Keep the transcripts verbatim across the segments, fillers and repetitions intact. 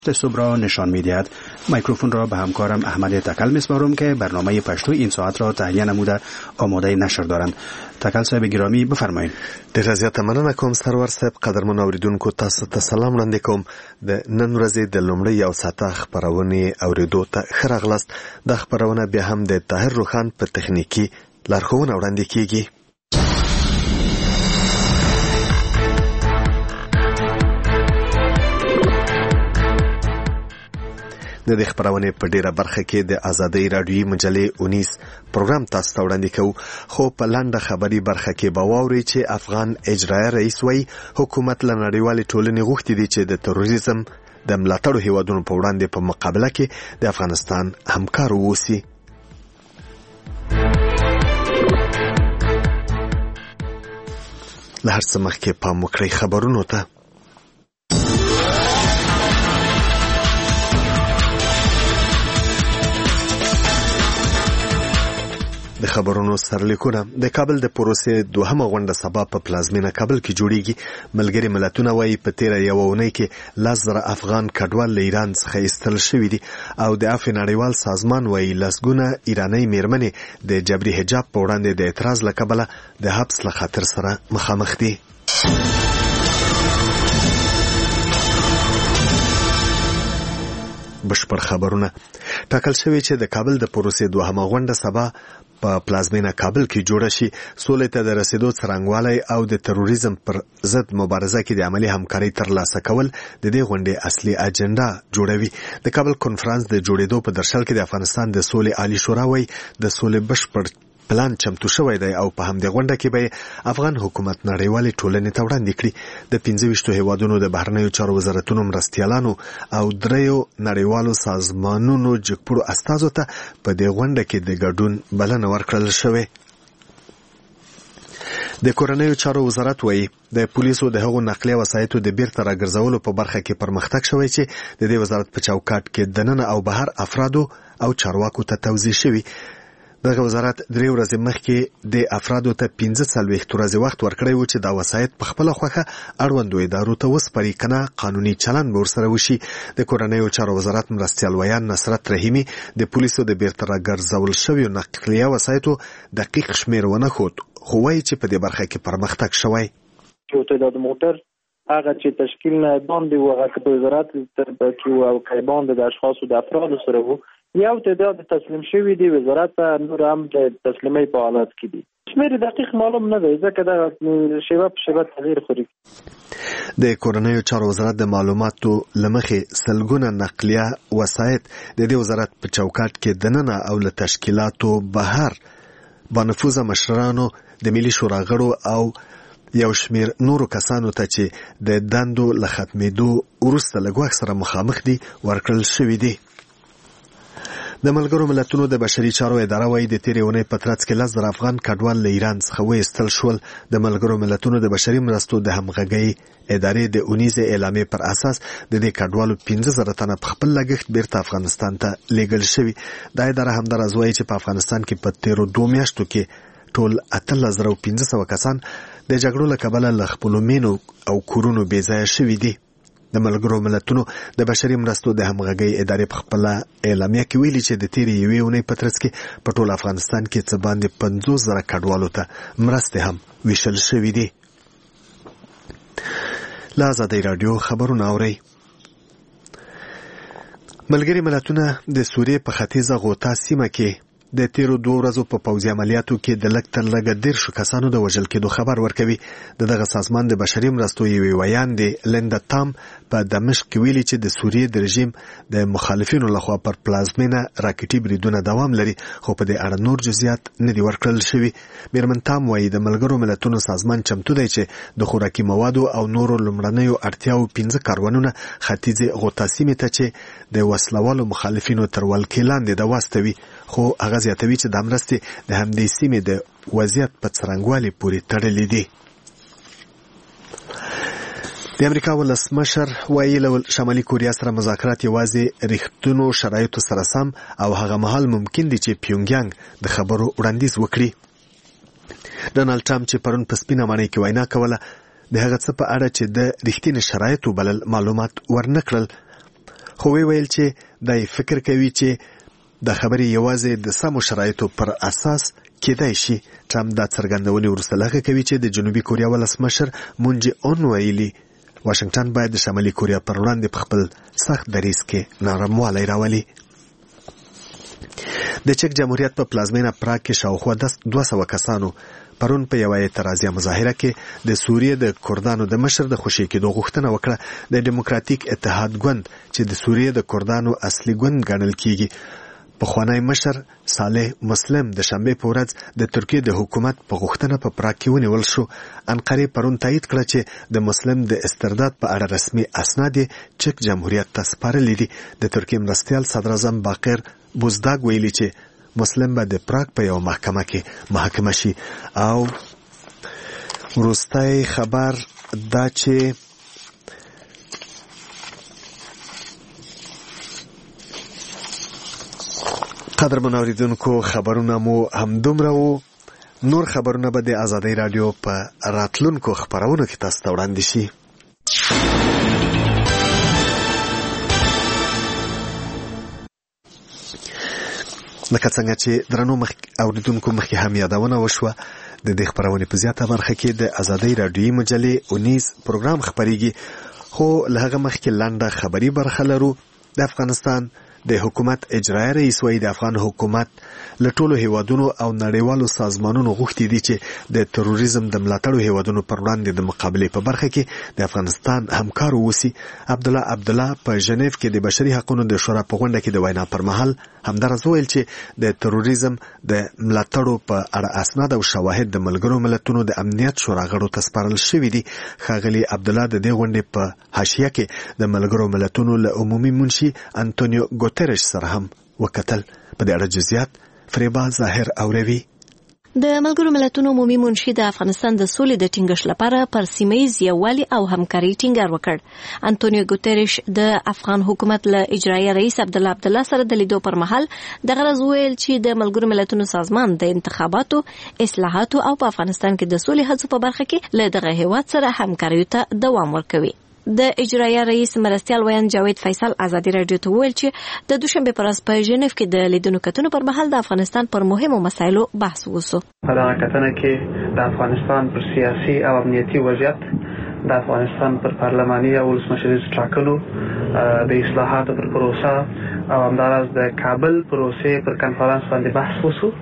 صبح را نشان می‌دهد. میکروفون را به همکارم احمد تکل می‌سپارم که برنامه پشتو این ساعت را تهیه نموده آماده نشر دارند. تکل صاحب گرامی بفرمایید. ډېر زیات مننه کوم سرور صاحب. قدرمن اوریدونکو تاسو ته سلام وړاندې کوم. د نن ورځې د لومړۍ یو ساعته خبرونه اوریدو ته ښه راغلاست. د خبرونه بیا هم د طاهر روخان په تخنیکی لارښوونه وړاندې کیږي. د دې خبرونه په ډیره برخه کې د آزادۍ رادیوي مجلې اونیس پروګرام تاسو ته وړاندې کوو، خو په لنډه خبري برخه کې به واورئ چې افغان اجرایه رئیس وایي حکومت له نړیوالې ټولنې غوښتي دي چې د تروریزم د ملاتړو هیوادونو په وړاندې په مقابله کې د افغانستان همکار واوسي. له هر څه مخکې پام وکړئ خبرونو ته. د خبرونو سرلیکونه. د کابل د پروسې دوهمه غونډه سبا په پلازمینه کابل کې جوړیږي. ملګری ملتونه وايي په تیره یو اونۍ کې لس زره افغان کډوال له ایران څخه ایستل شوي دي او د عفو نړیوال سازمان وايي لسګونه ایرانۍ میرمنې د جبري حجاب په وړاندې د اعتراض له کبله د حبس له خطر سره مخامخ دي. بشپړ خبرونه. ټاکل شوی چې د کابل د پروسې دوهمه غونډه سبا په پلازمینه کابل کې جوړه شي. سولې ته د رسیدو څرنګوالی او د تروریزم پر ضد مبارزه کې د عملی همکارۍ ترلاسه کول د دې غونډې اصلي اجنډا جوړوي. د کابل کنفرانس د جوړېدو په درشل کې د افغانستان د سولې عالی شورا وايي د سولې بشپړ پلان چمتو شوی دی او په همدې غونډه کې به افغان حکومت نړیوالې ټولنې ته وړاندې کړي. د پنځه ویشتو هیوادونو د بهرنیو چارو وزارتونو مرستیالانو او دریو نړیوالو سازمانونو جګپوړو استازو ته په دې غونډه کې د ګډون بلنه ورکړل شوې. د کورنیو چارو وزارت وايي د پولیسو د هغو نقلیه وسایطو د بیرته راګرځولو په برخه کې پرمختګ شوی چې د دې وزارت په چوکاټ کې دننه او بهر افرادو او چارواکو ته توزیع شوی. دغه وزارت درې ورځې مخکې د افرادو ته پنځه څلوېښت ورځې وخت ورکړی و چې دا وسایط په خپله خوښه اړوندو ادارو ته وسپاري، که نه قانوني چلند به ورسره وشي. د کورنیو چارو وزارت مرستیال ویان نصرت رحیمي د پولیسو د بیرته راګرځول شویو نقلیه وسایطو دقیق شمیر ونه ښود، خو وایي چې په دې برخه کې پرمختګ شوی. یو تعداد موټر هغه چې تشکیل نه باندې و هغه په وزارت تر کې و او کې باندې د اشخاصو د افرادو سره و یو تعداد تسلیم شوی دی وزارت نور هم د تسلیمۍ په حالت کې دي. شمیر دقیق معلوم نه دی ځکه دا شیبه په شیبه تغییر خوري. د کورنیو چارو وزارت د معلوماتو لمخې سلګونه نقلیه وسایط د دې وزارت په چوکاټ کې دننه او له تشکیلاتو بهر بانفوذه مشرانو د ملي شورا غړو او یو شمیر نورو کسانو ته چې د دندو له ختمېدو وروسته له ګواښ سره مخامخ دي ورکړل شوي دي. د ملګرو ملتونو د بشري چارو اداره وايي د تېرې اونۍ په ترڅ کې لس زره افغان کډوال له ایران څخه وایستل شول. د ملګرو ملتونو د بشري مرستو د همغږۍ ادارې د اونیزې اعلامیې پر اساس د دې کډوالو پنځه زره تنه په خپل لګښت بیرته افغانستان ته لیږل شوي. دا اداره همداراز وايي چې په افغانستان کې په تېرو دوو میاشتو کې ټول اتلس زره پنځه سوه کسان د جګړو له کبله له خپلو مینو او کورونو بې ځایه شوي دي. د ملګرو ملتونو د بشري مرستو د همغږۍ ادارې په خپله اعلامیه کې ویلي چې د تېرې یوې اونۍ په ترڅ کې په ټول افغانستان کې څه باندې پنځوس زره کډوالو ته مرستې هم ویشل شوي دي. له آزادۍ راډیو خبرونه اورئ. ملګري ملتونه د سوریې په ختیځه غوطه سیمه کې د تیرو دوه ورځو په پوځي عملیاتو کې د لږ تر لږه دېرشو کسانو د وژل کېدو خبر ورکوي. د دغه سازمان د بشري مرستو یوې ویاندې لیندا تام په دمشق کې ویلي چې د سوریې د رژیم د مخالفینو لخوا پر پلازمینه راکټي بریدونه دوام لري، خو په دې اړه نور جزئیات نه دي ورکړل شوي. میرمن تام وایي د ملګرو ملتونو سازمان چمتو دی چې د خوراکي موادو او نورو لومړنیو اړتیاو پنځه کاروانونه ختیځې غوطه سیمې ته چې د وسلوالو مخالفینو تر ولکې لاندې ده واستوي، خو هغه زیاتوي چې د مرستې د همدې سیمې د وضعیت په څرنګوالي پورې تړلې دي. د امریکا ولسمشر وایي له شمالي کوریا سره مذاکرات یوازې رښتونو شرایطو سره سم او هغه مهال ممکن دي چې پیونګیانګ د خبرو وړاندیز وکړي. ډونالد ټرمپ چې پرون په سپینه ماڼۍ کې وینا کوله د هغه څه په اړه چې د رښتینې شرایطو بلل معلومات ورنکړل، خو وی ویل چې دای فکر کوي چې د خبرې یوازې د سمو شرایطو پر اساس کېدای شي. ټرمپ دا څرګندونې وروسته لغوه کوي چې د جنوبي کوریا ولسمشر مون جې اون ویلي واشنگټن باید د شمالي کوریا پر وړاندې په خپل سخت دریځ کې نرموالی راولي. د چک جمهوریت په پلازمینه پراګ کې شاوخوا دوه سوه کسانو پرون په یوه اعتراضیه مظاهره کې د سوریې د کردانو د مشر د خوشي کېدو غوښتنه وکړه. د ډیموکراتیک اتحاد ګوند چې د سوریې د کردانو اصلي ګوند ګڼل کیږي پخوانی مشر صالح مسلم د شنبه په ورځ د ترکیې د حکومت په غوښتنه په پراګ کې ونیول شو. انقرې پرون تایید کړه چې د مسلم د استرداد په اړه رسمي اسناد چک جمهوریت ته سپارلي دي. د ترکیې مرستیال صدر اعظم باقر بوزداګ ویلي چې مسلم به د پراګ په یو محکمه کې محاکمه شي. او وروستی خبر دا چې قدرمن اوریدونکو خبرونه مو همدومره وو. نور خبرونه به د آزادۍ رادیو په راتلونکو خبرونو کې تاسو ته وړاندې شي. لکه څنګه چې درنو مخ اوریدونکو مخکې هم یادونه وشوه د دې خبرونې په زیاته برخه کې د آزادۍ رادیویي مجلې اونیز پروګرام خبريږي. خو له هغه مخکې لنډه خبري برخه لرو. د افغانستان د حکومت اجرایي رئیس وایي د افغان حکومت له ټولو هیوادونو او نړیوالو سازمانونو غوښتي دي چې د تروریزم د ملاتړو هیوادونو پر وړاندې د مقابلې په برخه کې د افغانستان همکار اوسي. عبدالله عبدالله په ژنیف کې د بشري حقوقو د شورا په غونډه کې د وینا پر مهال همدارس ویل چې د تروریزم د ملاتړو په اړه اسناد او شواهد د ملګرو ملتونو د امنیت شورا غړو ته سپارل شوي دي. ښاغلي عبدالله د دې غونډې په حاشیه کې د ملګرو ملتونو له عمومي منشي انټونیو ګوتریش سره هم وکتل. په دې اړه جزئیات فریبا ظاهر اوروي. د ملګرو ملتونو عمومي منشي د افغانستان د سولې د ټینګښت لپاره پر سیمه‌ییز یووالي او همکارۍ ټینګار وکړ. انټونیو ګوتریش د افغان حکومت له اجرایي رئیس عبدالله عبدالله سره د لیدو پر مهال د غرض ویل چې د ملګرو ملتونو سازمان د انتخاباتو اصلاحاتو او په افغانستان کې د سولې هڅو په برخه کې له دغه هیواد سره همکارۍ ته دوام ورکوي. د اجرایي رئیس مرستیال ویان جاوید فیصل آزادي رادیو ته ویل چې د دوشنبه پر ورځ په ژنیف کې د لیدونکو کتنو پر مهال د افغانستان پر مهمو مسایلو بحث وشو. په دغه کتنه کې د افغانستان پر سیاسي او امنیتي وضعیت، د افغانستان پر پارلماني او ولسمشریز ټاکنو، د اصلاحاتو پر پروسه او همداراز د کابل پروسې پر کنفرانس باندې بحث وشو.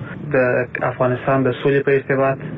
د افغانستان د سولې په ارتباط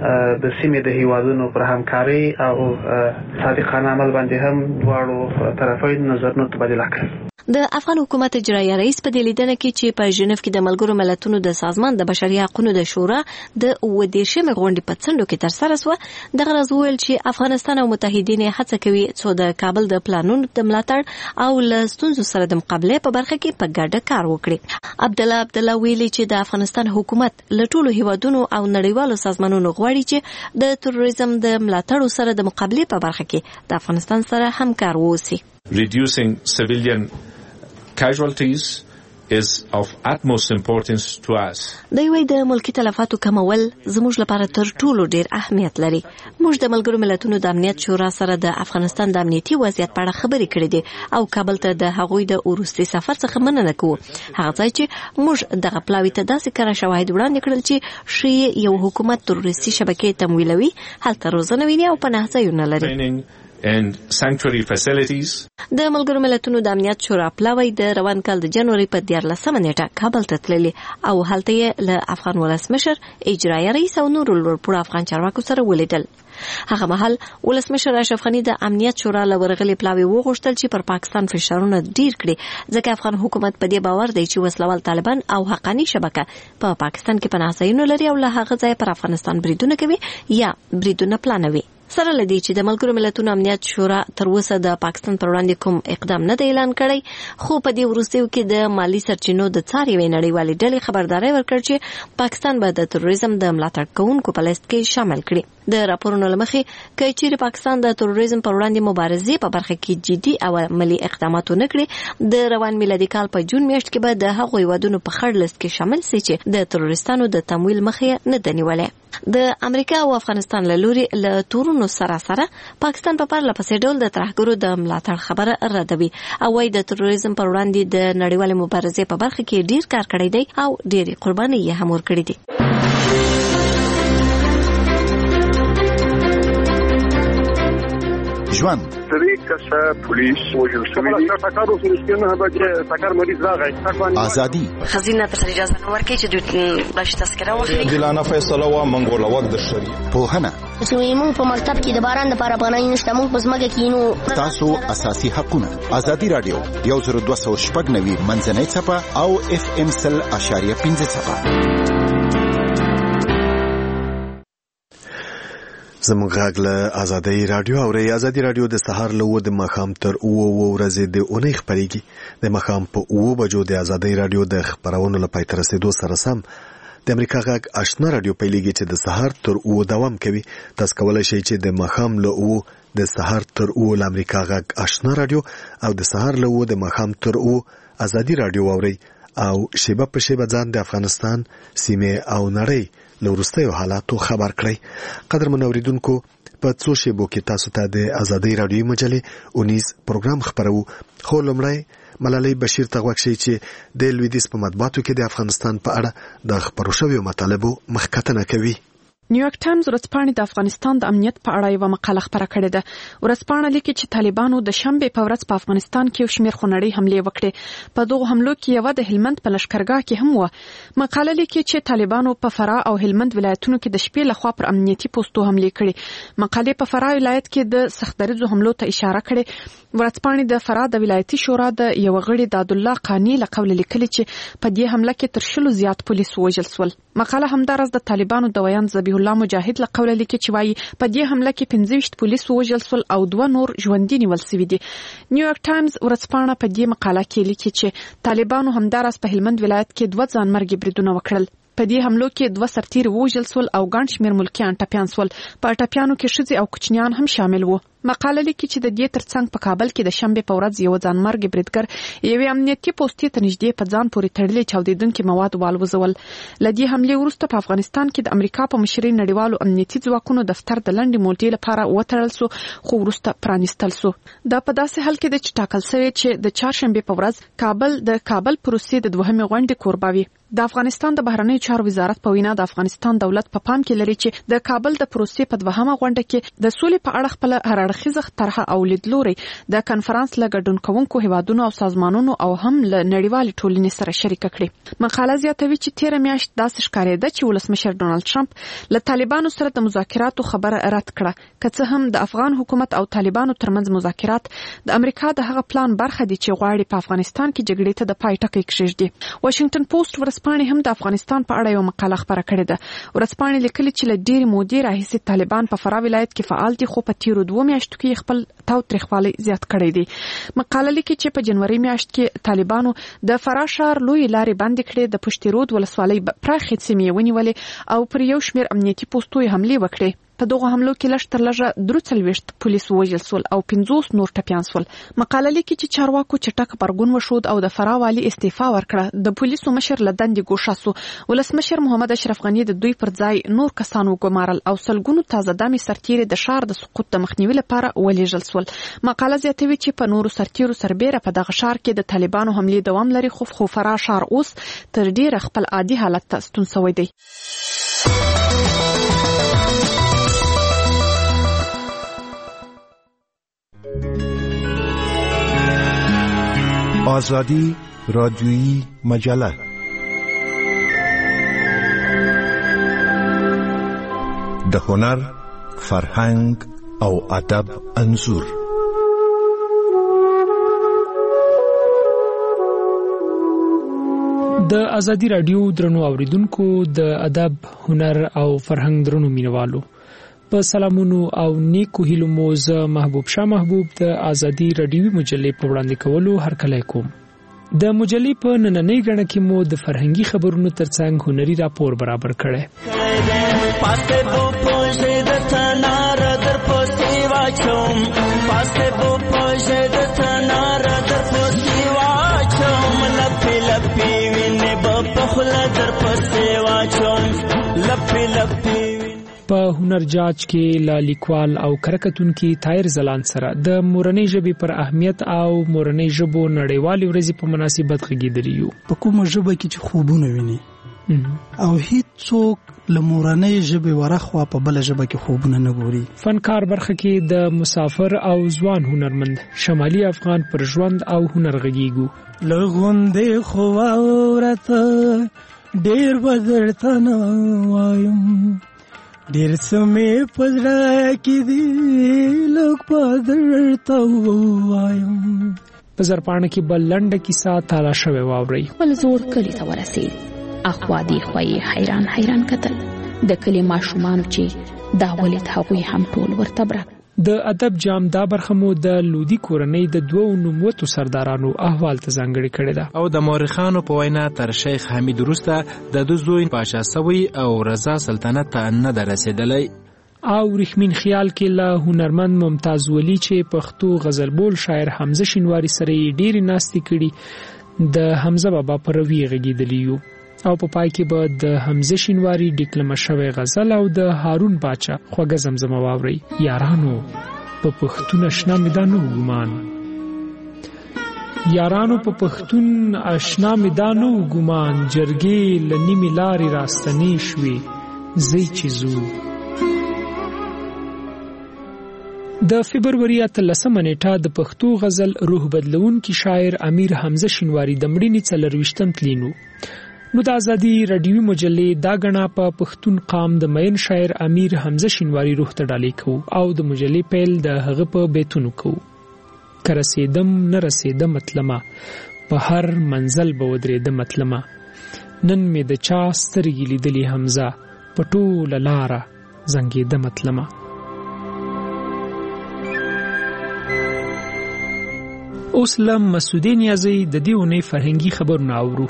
د سیمې د هیوادونو پر همکاري او صادقانه عمل باندې هم دواړو طرفین نظرونه تبادله کړل. د افغان حکومت اجرایي رئیس په دې لیدنه کې چې په ژنیف کې د ملګرو ملتونو د سازمان د بشري حقوقو د شورا د اووه دېرشمې غونډې په څنډو کې ترسره شوه، دغه راز وویل چې افغانستان او متحدین هڅه کوي څو د کابل د پلانونو د ملاتړ او له ستونزو سره د مقابلې په برخه کې په ګډه کار وکړي. عبدالله عبدالله ویلي چې د افغانستان حکومت له ټولو هیوادونو او نړیوالو سازمانونو غواړي چې د تروریزم د ملاتړ سره د مقابلې په برخه کې د افغانستان سره همکار ووسي. Reducing civilian casualties is of utmost importance to us. د یوې د ملکی تلفاتو کمول زموږ لپاره تر ټولو ډیر اهمیت لري. موږ د ملګرو ملتونو د امنیت شورا سره د افغانستان د امنیتي وضعیت په اړه خبرې کړې دي او کابل ته د هغوی د وروستي سفر څخه مننه کوو. هغه ځای چې موږ دغه پلاوي ته داسې کار شواهد وړاندې کړل چې شی یو حکومت تروریستي شبکې تمویلوي، هلته روزنه ویني او پناه ځایونه لري. and sanctuary facilities. د ملګرو ملتونو د امنیت شورا پلاوی د روان کال د جنوري په دیارلسمه نیټه کابل ته تللی او هلته یې له افغان ولسمشر، اجرایي رئیس او نورو لوړپوړو افغان چارواکو سره ولیدل. هغه مهال ولسمشر اشرف غني د امنیت شورا له ورغلي پلاوی وغوښتل چې پر پاکستان فشارونه ډیر کړي، ځکه افغان حکومت په دې باور دی چې وسلوال طالبان او حقانی شبکه په پا پاکستان کې پناه ځایونه لري او له هغه ځای پر افغانستان بریدونه کوي یا بریدونه پلانوي. سره لدی چې د ملګرو ملتونو امنیت شورا تر اوسه د پاکستان پر وړاندې کوم اقدام نه دی اعلان کړی، خو په دې وروستیو کې د مالی سرچینو د څارې وی نړیوالې ډلې خبرداري ورکړ چې پاکستان به د تروریزم د ملاتړ کوونکو په لیست کې شامل کړي. د راپورونو لمخې کې چې پاکستان د تروریزم پر وړاندې مبارزې په برخه کې جدي او عملی اقدامات نه کړي، د روان میلادي کال په جون میاشت کې به د هغو هیوادونو په خړ لیست کې شامل شي چې د تروریستانو د تمویل مخه نه دنیولې. د امریکا او افغانستان له لوري له تورونو سره سره پاکستان په پرله پسې ډول د ترهګرو د ملاتړ خبره ردوي او وايي د تروریزم پر وړاندې د نړیوالې مبارزې په برخه کې ډیر کار کړی دی او ډېرې قربانۍ یې هم ورکړې دي. ژوند سری کسه پولیس وجل شوی دی تاکارو سرسکنه هغه تاکار مریض راغی ازادي خزینه ته اجازه نه ورکړي چې د باش تذکره واخلي دلانه فیصله وا منګول وخت د شری پوهنه چې موږ په مکتب کې د باران لپاره پناه نشته موږ په ځمکه کې نو تاسو اساسي حقونه ازادي رادیو یو زر دوه سوه شپږ نوي منځنۍ صفه او اف ام سل اشاریه پنځه صفه. زموږ غږ له ازادي رادیو او ری ازادي رادیو د سهار له و د مخام تر او و ورځې د اونۍ خبرېږي د مخام په او بجو د ازادي رادیو د خبرونو لپاره تر رسیدو سره سم د امریکا غږ آشنا رادیو پیلېږي چې د سهار تر او دوام کوي. تاسو کولای شئ چې د مخام له او د سهار تر او د امریکا غږ آشنا رادیو او د سهار له و د مخام تر او ازادي رادیو اوري او شیبه په شیبه ځان د افغانستان سیمه او نړۍ لورستیو حالاتو خبر کړئ. قدر منوریدونکو په څو شیبو کې تاسو ته د ازادي رادیو مجلې اونیز پروګرام خبرو. خو لمړی ملالۍ بشیر ته غوښتي چې د لویدیس په مطبوعاتو کې د افغانستان په اړه د خبرو شویو مطالبو مخکتنه کوي. نیویارک ټایمز ورځپاڼې د افغانستان د امنیت په اړه یو مقاله خبره کړې ده. ورځپاڼه لیکي چې طالبانو د شنبه په ورځ په افغانستان کې یو شمېر خونړۍ حملې وکړې. په دغه حملو کې یو د هلمند په لشکرګاه کې هم و. مقاله لیکي چې طالبانو په فراه او هلمند ولایتونو کې د شپې لخوا پر امنیتي پوسټو حملې کړې. مقالې په فراه ولایت کې د سختدریزو حملو ته اشاره کړې. ورځپاڼې د فراه د ولایتي شورا د یو غړي داد الله قانی له قول لیکلي چې په دې حمله کې تر شلو زیات پولیس وژل شول. مقاله همدارس د طالبانو د ویان ذبیح الله مجاهد له قول لیکي چې وايي په دې حمله کې پنځه ویشت پولیس وژل شول او دوه نور ژوندي نیول شوي دي. نیویارک ټایمز ورځپاڼه په دې مقاله کې لیکي چې طالبانو همدارس په هلمند ولایت کې دوه ځانمرګي بریدونه وکړل. په دې حملو کې دوه سرتیر وژل شول او ګڼ شمېر ملکیان ټپیان شول. په ټپیانو کې ښځې او کوچنیان هم شامل وو. مقاله لیکي چې د دې ترڅنګ په کابل کې د شنبه په ورځ یو ځانمرګي بریدګر یوې امنیتي پوسټې ته نږدې په ځان پورې تړلې چاودېدونکي مواد والوزول. له دې حملې وروسته په افغانستان کې د امریکا په مشرۍ نړیوالو امنیتي ځواکونو دفتر د لنډې مودې لپاره وتړل شو خو وروسته پرانیستل شو. دا په داسې حال کې ده چې ټاکل شوی چې د چهارشنبه په ورځ کابل د کابل پروسې د دوهمې غونډې کوربه وي. د افغانستان د بهرنیو چارو وزارت په وینا د افغانستان دولت په پام کې لري چې د کابل د پروسې په دوهمه غونډه کې د سولې په اړه خپل هرړخیزه طرحه او لیدلوري د کنفرانس له ګډون کوونکو هیوادونو او سازمانونو او هم له نړیوالې ټولنې سره شریک کړي. مقاله زیاتوي چې تیر میاشت داسې ښکارېده چې ولسمشر ډونالد ټرمپ له طالبانو سره د مذاکراتو خبره رد کړه. که څه هم د افغان حکومت او طالبانو ترمنځ مذاکرات د امریکا د هغه پلان برخه دي چې غواړي په افغانستان کې جګړې ته د پای ټکی کېږدي. واشنگټن پوسټ ورځپاڼې هم د افغانستان په اړه یو مقاله خبره کړې ده. ورځپاڼې لیکلي چې له ډېرې مودې راهیسې طالبان په فراه ولایت کې فعال دي خو په تیرو دوه میاشتو کې خپل تاوتریخوالی زیات کړی دی. مقاله لیکي چې په جنوري میاشت کې طالبانو د فراه ښار لوی لارې بندې کړې، د پشت رود ولسوالۍ پراخې سیمې ونیولې او پر یو شمېر امنیتي پوسټو یې حملې وکړې. په دغه حملو کې لږ تر لږه درې څلوېښت پولیس وژل شول او پنځوس نور ټپیان شول. مقاله لیکي چې چارواکو چټک غبرګون وښود او د فراه والي استعفا ورکړه. د پولیسو مشر له دندې ګوښه شو. ولسمشر محمد اشرف غني د دوی پر ځای نور کسان وګمارل او سلګونو تازه دمې سرتیري د ښار د سقوط د مخنیوي لپاره ولېږل شول. مقاله زیاتوي چې په نورو سرتیرو سربېره په دغه ښار کې د طالبانو حملې دوام لري خو خو فراه ښار اوس تر ډېره خپل عادي حالت ته ستون شوی دی. آزادی رادیویی مجله د هنر، فرهنګ او ادب انځور. د آزادی رادیو درنو اوریدونکو، د ادب، هنر او فرهنګ درنو مینوالو، په سلامونو او نیکو هیلو مو زه محبوب شاه محبوب د آزادی رادیوي مجلې په وړاندې کولو هرکلی کوم. د مجلې په نننۍ غړنه کې مو د فرهنګي خبرونو ترڅنګ هنري راپور برابر کړی. پاسه بو پوجې د تنار در پوسی واچوم، پاسه بو پوجې د تنار در پوسی واچوم، لپی لپی وینې په خله در پوسی واچوم، لپی لپی په هنر جاج کې لا لیکوال او کرکټونکو طاهر زلان سره د مورنۍ ژبې پر اهمیت او مورنۍ ژبو نړیوالې ورځې په مناسبت غږیدلی یو. په کومه ژبه کې چې خوبونه ویني او هیڅوک له مورنۍ ژبې ورخوا په بل ژبه کې خوبونه نه ګوري. فنکار برخه کې د مسافر او ځوان هنرمند شمالي افغان پر ژوند او هنر غږیږو. لغوندې خو اورته ډیر بدرته نه وایم ډیر سمې پزړه کې دی لوک بدرته وایم. په زرپاڼه کې بل لنډه کیسه تالا شوې واوري. ول زور کلی ته ورسید. اخوا دی خوای حیران حیران کتل د کلی ماشومان چې دا ولید هغوی هم ټول ورته برک. د ادب جام دا برخه مو د لودي کورنۍ د دوو نوموتو سردارانو احوال ته ځانګړې کړې ده. او د مورخانو په وینا تر شیخ حمید وروسته د دو زوی پاشا سوی او رضا سلطنت ته نه ده رسېدلی. او رحمین خیال کې له هنرمند ممتاز ولی چې پښتو غزل بول شاعر حمزه شینواری سره ډېری ناستې کړي د حمزه بابا پر روی غږیدلی یو. او په پای کې به د حمزه شینواری ډیکلمه شوی غزل او د هارون باچا خوږه زمزمه واوري. یارانو په پښتون آشنا مې دا نه ګمان یارانو په پښتون آشنا مې دا نه ګمان جرګې له نیمې لارې راستنې شوې زی چې زو. د فبروري اتلسمه نیټه د پښتو غزل روح بدلونکي شاعر امیر حمزه شینواری د مړینې څلرویشتم تلینو. نو د ازادي رادیوي مجلې دا غنا په پښتون قام د مین شاعر امیر حمزه شینواری روح ته ډالۍ کو او د مجلې پیل د هغه په بیتونو کو. کرسیدم نه رسیدم مطلما په هر منزل به ودرېدم مطلما نن مې د چا سترګې لیدلې حمزه په ټوله لاره زنګېدم مطلما. اوس لم مسعودي نیازی د دې اونۍ فرهنګي خبرونه اورو.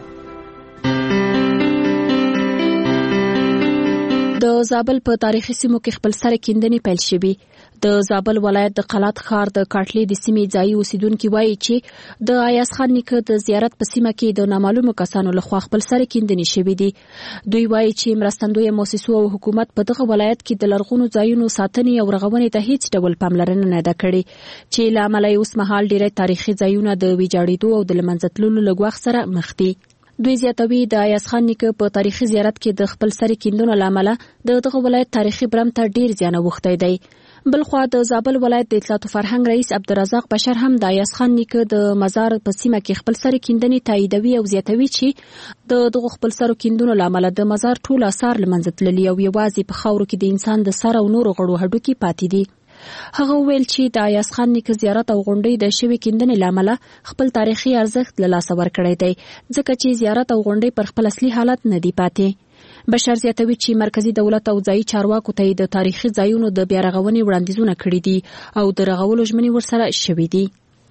د زابل په تاریخي سیمو کې خپل سره کیندنې پیل شوي. د زابل ولایت د قلات ښار د کاټلې د سیمې ځایي اوسیدونکي وایي چې د ایاز خان نیکه د زیارت په سیمه کې د نامعلومو کسانو لخوا خپل سره کیندنې شوي دي. دوی وایي چې مرستندویه مؤسسو او حکومت په دغه ولایت کې د لرغونو ځایونو ساتنې او رغونې ته هیڅ ډول پاملرنه نه ده کړې چې له امله اوس مهال ډېری تاریخي ځایونه د ویجاړېدو او د له منځه تللو له ګواښ سره مخ دي. دوی زیاتوي د ایاز خان نیکه په تاریخي زیارت کې د خپل سری کیندنو لامل د دغه ولایت تاریخي برم ته ډیر زیان اوښتی دی. بلخوا د زابل ولایت د اطلاعات او فرهنګ رئیس عبدالرزاق بشر هم د ایاز خان نیکه د مزار په سیمه کې خپل سری کیندنې تاییدوي او زیاتوي چې د دغه خپل سرو کیندنو لامل د مزار ټول آثار له منځه تللي او یوازې په خاورو کې د انسان د سر او نورو غړو هډوکي پاتې دي. هغه ویل چې د ایاز خان نیکه زیارت او غونډې د شوي کیندنې لامل خپل تاریخي ارزښت له لاسه ورکړی دی ځکه چې زیارت او غونډې پر خپل اصلي حالت نه دی پاتې. بشر زیاتوي چې مرکزی دولت او ځایي چارواکو ته د تاریخي ځایونو د بیا رغونې وړاندیزونه کړي دي او د رغولو ژمنې ورسره شوي دي.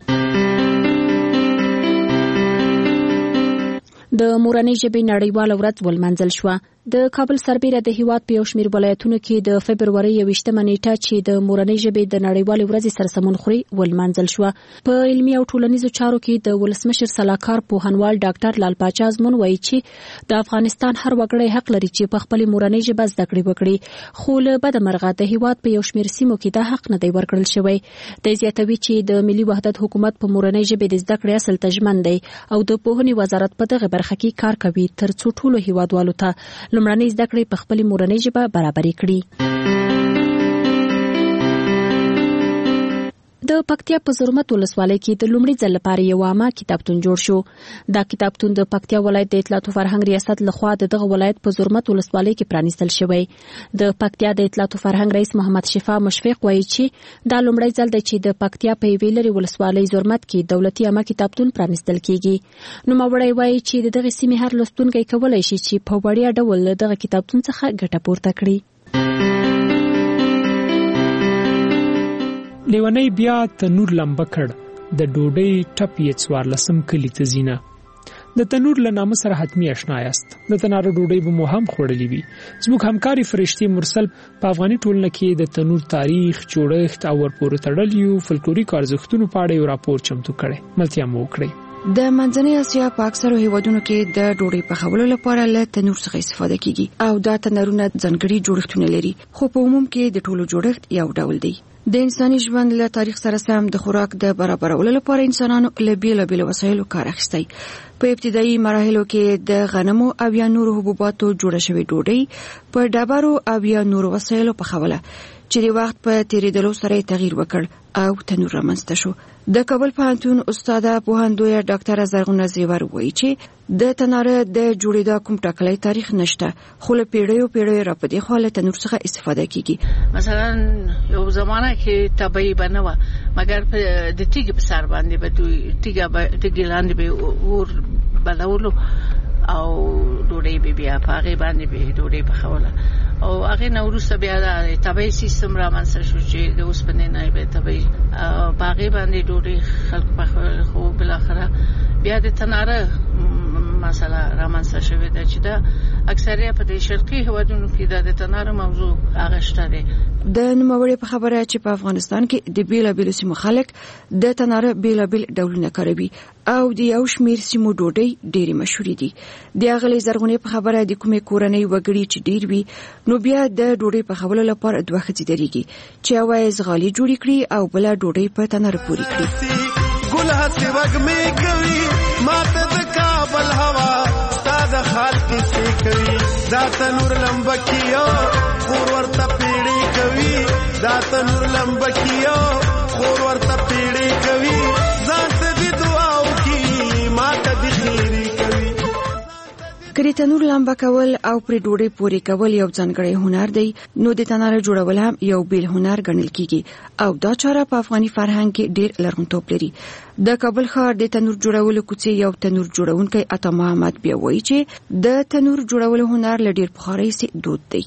د مورنۍ ژبې نړیواله ورځ ولمانځل شوه. د کابل سربېره د هیواد په یو شمېر ولایتونو کې د فبروري یوویشتمه نیټه چې د مورنۍ ژبې د نړیوالې ورځې سره سمون خوري ولمانځل شوه. په علمي او ټولنیزو چارو کې د ولسمشر سلاکار پوهنوال ډاکټر لال پاچا ازمون وایي چې د افغانستان هر وګړی حق لري چې په خپل مورنۍ ژبه زده کړې وکړي، خو له بده مرغه د هیواد په یو شمېر سیمو کې دا حق نه دی ورکړل شوی. د زیاتوي چې د ملي وحدت حکومت په مورنۍ ژبې د زده کړې اصل ته ژمن دی او د پوهنې وزارت په دغه برخه کې کار کوي ترڅو ټولو هیوادوالو ته لومړنۍ زده کړې په خپل مورنۍ ژبه برابرې کړي. د پکتیا په زرمت ولسوالۍ کې د لومړي ځل لپاره یو عامه کتابتون جوړ شو. دا کتابتون د پکتیا ولایت د اطلاعات او فرهنګ ریاست لخوا د دغه ولایت په زرمت ولسوالۍ کې پرانیستل شوی. د پکتیا د اطلاعات او فرهنګ رئیس محمد شفا مشفق وایي چې دا لومړی ځل دی چې د پکتیا په یوې لرې ولسوالۍ زرمت کې دولتي عامه کتابتون پرانیستل کیږي. نو ماوړی وایي چې د دغه سیمې هر لوستونکی کولای شي چې په وړیا ډول دغه کتابتون څخه ګټه پورته کړي. لیونی بیا تنور لمبه کړ د ډوډۍ ټپ یې څوارلسم کلي ته ځینه. د تنور له نامه سره حتمی آشنا یاست. د تناره ډوډۍ به مو هم خوړلې وي. زموږ همکاري فرشتي مرسل په افغاني ټولنه کې د تنور تاریخ، جوړښت او ورپورې تړلیو فلکلوریک ارزښتونو په اړه یو راپور چمتو کړی. ملتیا مو وکړئ. د منځنۍ اسیا په اکثرو هیوادونو کې د ډوډۍ پخولو لپاره له تنور څخه استفاده کیږي او دا تنورونه ځانګړي جوړښتونه لري، خو په عموم کې د ټولو جوړښت یو ډول دی. د انساني ژوند له تاریخ سره سم د خوراک د برابرولو لپاره انسانانو له بیلابیلو وسایلو کار اخیستی. په ابتدایي مراحلو کې د غنمو او یا نورو حبوباتو جوړه شوې ډوډۍ په ډبرو او یا نورو وسایلو پخوله چې د وخت په تیریدلو سره تغییر وکړ او تنور رامنځته شو. د کابل پوهنتون استاده پوهندویه ډاکټره زرغونه زیور وایي چې د تناره د جوړېدا کوم ټاکلی تاریخ نشته، خو له پیړیو پیړیو را په دې خوا له تنور څخه استفاده کیږي. مثلا یو زمانه کې طبیعي بنوه، مګر په د تیګ په سر باندې به دوی تیګ تیګ لاندې به اور بلولو او ډوډۍ به بیا په هغې باندې به ډوډۍ پخوله او هغې نه وروسته بیا د طبیعي سیستم رامنځته شو چې د اوسپنې نه به طبیعي په هغې باندې ډوډۍ خلک پخول، خو بالاخره بیا د تناره مسله رامنځته شوې ده چې دا اکثریت په د شرقي هیوادونو کې د تناره موضوع هغه شته دی. د نوموړي په خبره چې په افغانستان کې د بیلابیلو سیمو خلک د تناره بیلابیل ډولونه کاروي او د یو شمیر سیمو ډوډۍ ډېرې مشهورې دي. د هغې زرغونې په خبره د کومې کورنۍ وګړي چې ډېر وي نو بیا د ډوډۍ پخولو لپاره دوه ښځې درېږي چې یوه یې ځغالي جوړې کړي او بله ډوډۍ په تناره پورې کړي. ګل هسې وږمې کوي ماته د کابل هوا ستا د خال کیسې کوي، دا تنور لمبه کیو خور ورته پیړې کوي، دا تنور لمبه کیو خور ورته پیړې کوي، ځان ته دې دعا وکړي ماته دې خیرې کوي. کله تنور لمبه کول او پر ډوډۍ پورې کول یو ځانګړی هنر دی، نو د تناره جوړول هم یو بیل هنر ګڼل کیږي او دا چاره په افغاني فرهنګ کې ډېر لرغونتوب لري. د کابل ښار د تنور جوړولو کوڅې یو تنور جوړونکی عطا محمد بیا وایي چې د تنور جوړولو هنر له ډېر پخوا راهیسې دود دی.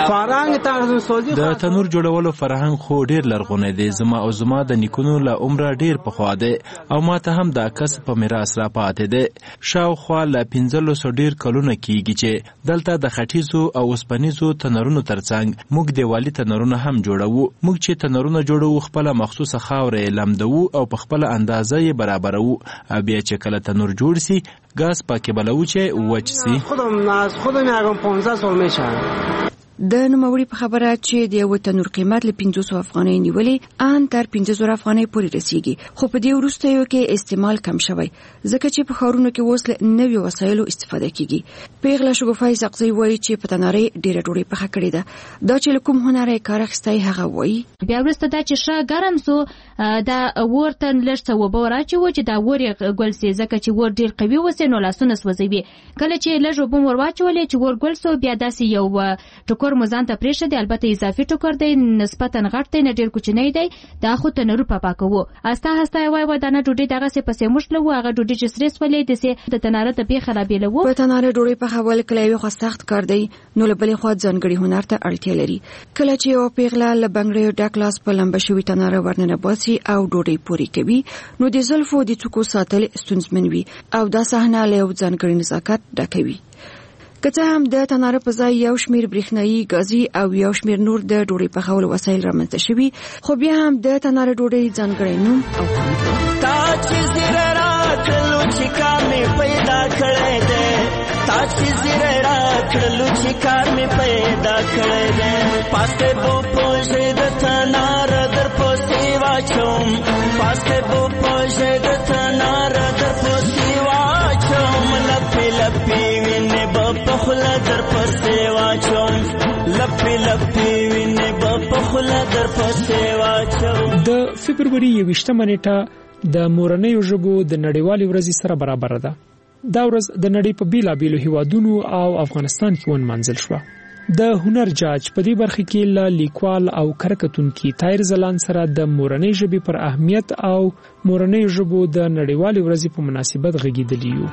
د تنور جوړولو فرهنګ خو ډېر لرغونی دی، زما او زما د نیکونو له عمره ډېر پخوا دی او ما ته هم دا کسب په میراث را پاتې دی. شاوخوا له پنځلسو ډېر کلونه کیږي چې دلته د خټیزو او اوسپنیزو تنورونو ترڅنګ موږ دیوالي تنورونه هم جوړوو. موږ چې تنورونه جوړوو خپله مخصوصه خاوره یې لمدوو او په خپله اندازه یې برابروو، بیا چې کله تنور جوړ سي ګاز پاکې بلوو چې وچ سي. خودم یاگم پانزده سال میشه. د نوموړي په خبره چې د یو تنور قیمت له پنځه سوه افغانۍ نیولې ان تر پنځه زره افغانۍ پورې رسیږي، خو په دې وروستیو کې استعمال کم شوی ځکه چې په ښارونو کې اوس له نویو وسایلو استفاده کیږي. پیغله شګوفی سقزی وایي چې په تنارې ډېره ډوډۍ پخه کړې ده. دا چې له کوم هنره یې کار اخیستی هغه وایي بیا وروسته دا چې ښه ګرم سو دا اور ته لږ څه اوبه وراچوو چې دا اور یې ګل سي، ځکه چې اور ډېر قوي وسي نو لاسونه سوځوي. کله چې لږ اوبه ور واچولې چې اور ګل سو بیا داسې یو ټوکر مو ځان ته پرېښه دی، البته اضافي ټوکر دی، نسبتا غټ دی، نه ډېر کوچنی دی. دا خو تنور په پاکوو استه استه وای وای دانه ډوډۍ دغسې پسې موښلوو، هغه ډوډۍ چې سرې سولې داسې د تناره ته بیا خرابېلوو. په تناره ډوډۍ پخول کله یوې خوا سخت کار دی نو له بلې خوا ځانګړي هنر ته اړتیا لري. کله چې یوه پیغله له بنګړیو ډک لاس په لمبه شوي تناره ورننه باسي او ډوډۍ پورې کوي نو د زلفو د څوکو ساتل ستونزمن وي او دا صحنه له یو ځانګړي نزاکت ډکه وي. که څه هم د تناره په ځای یو شمیر برېښنایي ګازي او یو شمیر نور د ډوډۍ پخولو وسایل رامنځته شوي، خو بیا هم د تناره ډوډۍ ځانګړی نوم او خوند لري. تا چې زیره راکړلو چې کار مې پیدا کړی دی، تا چې زیره راکړلو چې کار مې پیدا کړی دی، پاسې بو پوژې د تناره در پسې واچوم، پاسې بو پوژې د تناره در پسې واچوم، لپې لپې وینې به په خوله در پسې واچوم، لپې لپې وینې به په خوله در پسې واچوم. د فبروري یویشتمه نیټه د مورنیو ژبو د نړیوالې ورځې سره برابر ده. دا ورځ د نړۍ په بیلابیلو هیوادونو او افغانستان کې ونمانځل شوه. د هنر جاج په دې برخه کې له لیکوال او کرکټونکي طاهر زلان سره د مورنۍ ژبې پر اهمیت او مورنۍ ژبو د نړیوالې ورځې په مناسبت غږیدلی یو.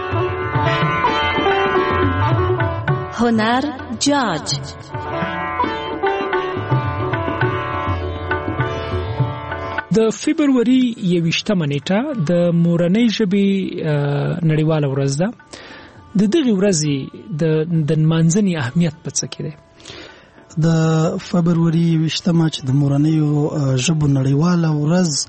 هنر جاج د فبروري یویشتمه نیټه د مورنۍ ژبې نړیواله ورځ ده. د دغې ورځې د نمانځنې اهمیت په څه کې دی؟ د فبروري یویشتمه چې د مورنیو ژبو نړیواله ورځ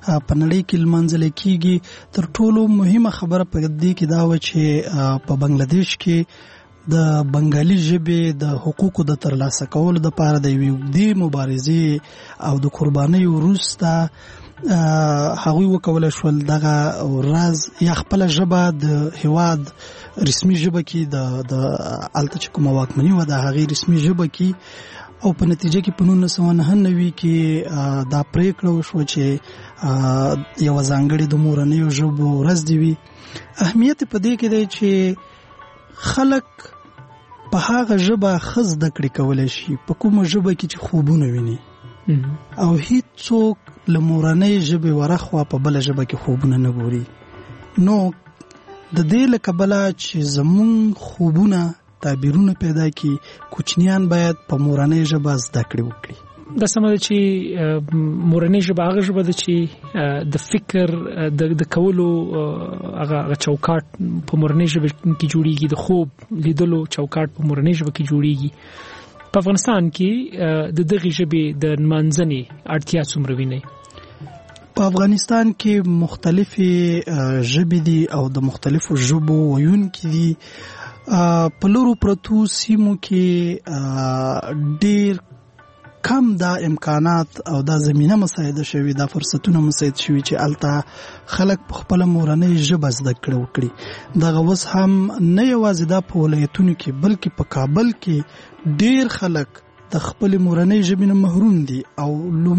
په نړۍ کې لمانځل کیږي. تر ټولو مهمه خبره په دې کې دا و چې په بنگلاديش کې د بنگالي ژبې د حقوقو د ترلاسه کولو لپاره د یوې اوږدې مبارزې او د قربانۍ وروسته هغوی وکولی شول دغه راز یا خپله ژبه د هیواد رسمي ژبه کې د د هلته چې کومه واکمني وه د هغې رسمي ژبه کې، او په نتیجه کې په نولس سوه نهه نوي کې دا پرېکړه وشوه چې یوه ځانګړې د مورنیو ژبو ورځ دې وي. اهمیت په دې کې دی چې خلک په هغه ژبه ښه زده کړې کولی شي په کومه ژبه کې چې خوبونه ویني، او هیڅ څوک له مورنۍ ژبې ورخوا په بله ژبه کې خوبونه نه ګوري. نو د دې له کبله چې زمونږ خوبونه تعبیرونه پیدا کړي، کوچنیان باید په مورنۍ ژبه زده کړې وکړي. دا سمه ده چې مورنۍ ژبه هغه ژبه ده چې د فکر د کولو هغه چوکاټ په مورنۍ ژبه کې جوړیږي، د خوب لیدلو چوکاټ په مورنۍ ژبه کې جوړیږي. په افغانستان کې د دغې ژبې د نمانځنې اړتیا څومره وینئ؟ په افغانستان کې مختلفې ژبې دي او د مختلفو ژبو ویونکي دي. په لرو پرتو سیمو کې ډېر کم دا امکانات او دا زمینه مساعده شوي، دا فرصتونه مساعد شوي چې الته خلک په خپله مورنۍ ژبه زده کړه وکړي. دغه اوس هم نه یوازې دا په ولایتونو کې بلکې په کابل کې ډیر خلک د خپل مورنۍ ژبې نه محروم دي او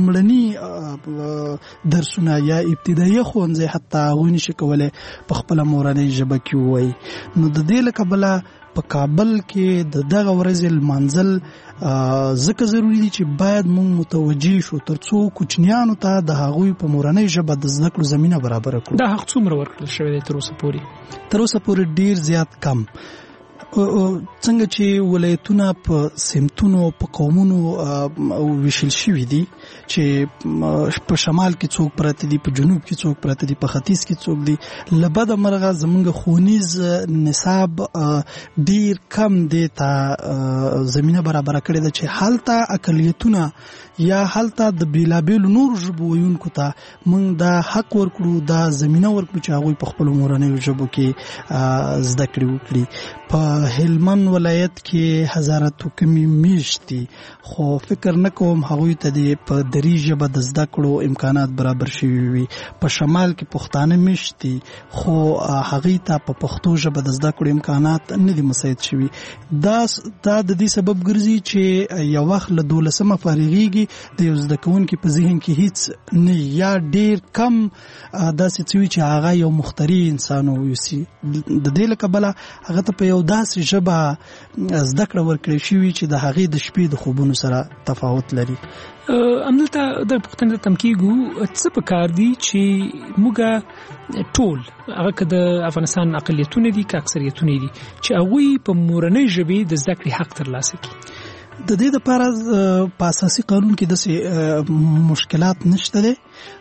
لومړني درسونه یا ابتدایي ښوونځی حتی هغوی نشي کولی په خپله مورنۍ ژبه کې ووایي. نو د دې له کبله په کابل کې د دغه ورځې لمانځل ځکه ضروري دي چې باید موږ متوجه شو تر څو کوچنیانو ته د هغوی په مورنۍ ژبه د زده کړو زمینه برابره کړو. دا حق څومره ورکړل شوی دی تر اوسه پورې؟ تر اوسه پورې ډیر زیات کم. څنګه چې ولایتونه په سمتونو په قومونو ویشل شوي دي چې په شمال کې څوک پراته دي، په جنوب کې څوک پراته دي، په ختیځ کې څوک دي، له بده مرغه زموږ ښوونیز نصاب ډیر کم دی ته زمینه برابره کړې ده چې هلته اقلیتونه یا هلته د بیلابیلو نورو ژبو ویونکو ته موږ دا حق ورکړو، دا زمینه ورکړو چې هغوی په خپلو مورنیو ژبو کې زده کړې وکړي. په هلمند ولایت کې هزاره توکمې میشت دي، خو فکر نه کوم هغوی ته د په دري ژبه د زده کړو امکانات برابر شوي وي. په شمال کې پښتانه میشت دي، خو هغوی ته په پښتو ژبه د زده کړو امکانات نه دي مساعد شوي. دا دا د دې سبب ګرځي چې یو وخت له دولسمه فارغېږي، د یو زده کوونکي په ذهن کې هیڅ نه یا ډیر کم داسې څه وي چې هغه یو مخترع انسان واوسي. د دې له کبله هغه ته په یو داسې ژبه زده کړه ورکړې شوي چې د هغې د شپې د خوبونو سره تفاوت لري. همدلته د پوښتنې تم کېږو څه پکار دي چې موږ ټول هغه که د افغانستان اقلیتونه دي که اکثریتونه دي چې هغوی په مورنۍ ژبې د زده کړې حق ترلاسه کړي؟ د دې لپاره په اساسي قانون کې داسې مشکلات نشته دی.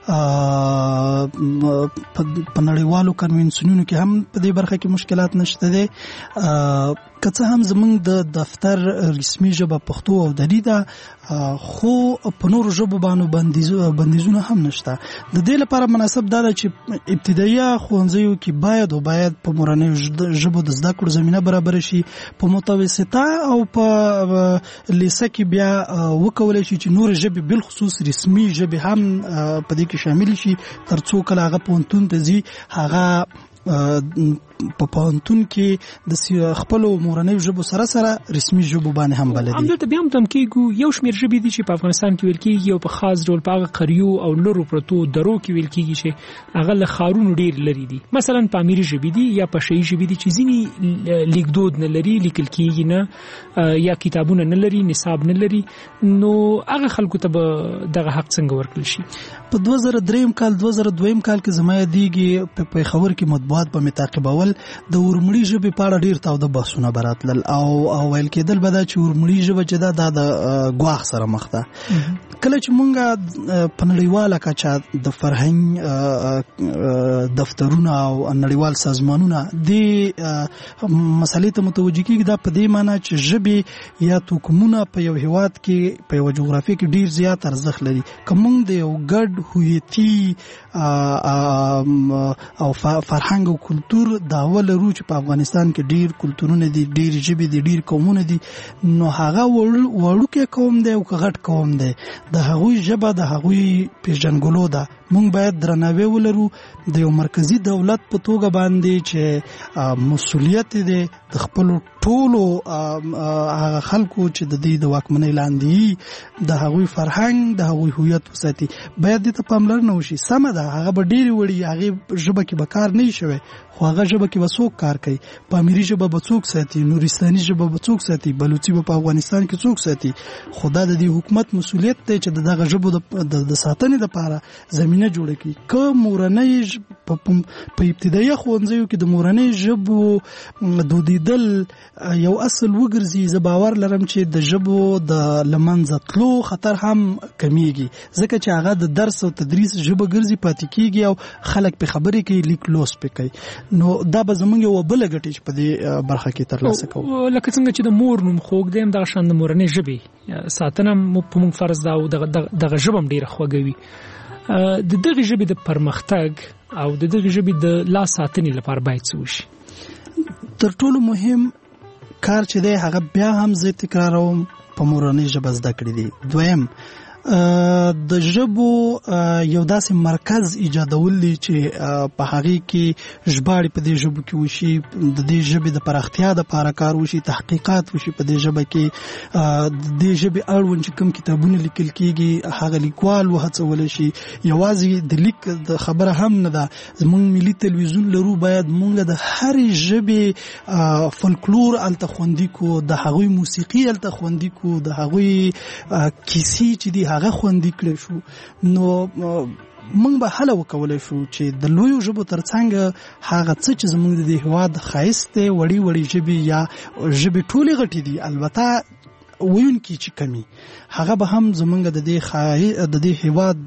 په نړیوالو کنوینسیونونو کې هم په دې برخه کې مشکلات نشته دی. که څه هم زموږ د دفتر رسمي ژبه پښتو او دري ده، خو په نورو ژبو باندې بندیزونه هم نشته. د دې لپاره مناسب دا ده چې ابتدایي ښوونځیو کې باید او باید په مورنیو ژبو د زده کړو زمینه برابره شي. په متوسطه او په لیسه کې بیا وکولی شي چې نور ژبې بالخصوص رسمي ژبې هم په دې کې شامل شي، تر څو کله هغه پوهنتون ته ځي هغه په پوهنتون کې د خپلو مورنیو ژبو سره سره رسمي ژبو باندې هم بلدي. همدلته بیا هم تم کېږو یو شمېر ژبې دي چې په افغانستان کې ویل کېږي او په خاص ډول په هغه قریو او لرو پرتو درو کې ویل کېږي چې هغه له ښارونو ډېر لرې دي. مثلا پامیري ژبې دي یا پشهیي ژبې دي چې ځینې لیکدود نه لري، لیکل کېږي نه، یا کتابونه نه لري، نصاب نه لري. نو هغه خلکو ته به دغه حق څنګه ورکړل شي؟ په دوه زره دریم کال دوه زره دویم کال کې زما یادېږي په پېښور کې مطبوعات به مې تعقیبول کول د ورمړي ژبې په اړه ډیر تاوده بحثونه براتلل او او ویل کېدل به دا چې ورمړي ژبه چې دا د ګواښ سره مخ ده. کله چې مونږ په نړیواله کچه د فرهنګ دفترونه او نړیوال سازمانونه د مسلې ته متوجه کیږي، دا په دې معنی چې ژبې یا توکمونه په یو هیواد کې په یو جغرافیه کې ډیر زیات ارزښت لري. که مونږ د یو ګډ هویتي او فرهنګ او کلتور دعوه لرو چې په افغانستان کې ډیر کلتورونه دي، ډیر ژبې دي، ډیر قومونه دي، نو هغه وړوکی قوم دی او که غټ قوم دی، د هغوی ژبه د هغوی پیژنګلو ده. مونږ باید درناوی ولرو د یو مرکزی دولت په توګه باندې چې مسؤلیت دی د خپل ټولو هغه خلکو چې د دې د واکمنۍ لاندې د هغوی فرهنګ د هغوی هویت وساتي، باید دې ته پاملرنه وشي. سمه ده، هغه به ډېرې وړي هغې ژبه کې به کار نه شوی، خو هغه ژبه کې به څوک کار کوي؟ پامیري ژبه به څوک ساتي؟ نورستاني ژبه به څوک ساتي؟ بلوچي به په افغانستان کې څوک ساتي؟ خو دا د دې حکومت مسؤلیت دی چې دغه ژبو د ساتنې لپاره زمینه جوړه کړي. که مورنۍ په ابتدایي ښوونځیو کې د مورنۍ ژبو دودیدل یو اصل وګرځي، زه باور لرم چې د ژبو د له منځه تلو خطر هم کمیږي، ځکه چې هغه د درس او تدریس ژبه ګرځي پاتې کیږي او خلک په خبرې کې لیک لوست پې کوي. نو دا به زمونږ یوه بله ګټې چې په دې برخه کې ترلاسه کوو. لکه څنګه چې د مور نوم خوږ دی، همدغه شان د مورنۍ ژبې ساتنه په موږ فرض ده او دغه ژبه هم ډېره خوږوي. د دغه ژبې د پرمختګ او د دغه ژبې د لا ساتنې لپاره باید څه وشي؟ تر ټولو مهم کار چې دی هغه بیا هم زه تکراروم، په مورنۍ ژبه زده کړې دي. دویم، د ژبو یو داسې مرکز ایجادول دي چې په هغې کې ژباړې په دې ژبو کې وشي، د دې ژبې د پراختیا دپاره کار وشي، تحقیقات وشي په دې ژبه کې، د دې ژبې اړوند چې کوم کتابونه لیکل کېږي هغه لیکوال وهڅولی شي. یوازې د لیک د خبره هم نه ده، زموږ ملي تلویزیون لرو، باید موږ د هرې ژبې فولکلور هلته خوندي کړو، د هغوی موسیقي هلته خوندي کړو، د هغوی کیسې چې دي هغه خوندي کړی شو. نو موږ به هله وکولی شو چې د لویو ژبو ترڅنګ هغه څه چې زموږ د دې هېواد ښایست دی، وړې وړې ژبې یا ژبې ټولې غټې دي، البته ویونکي چې کمی، هغه به هم زموږ د دې د دې هېواد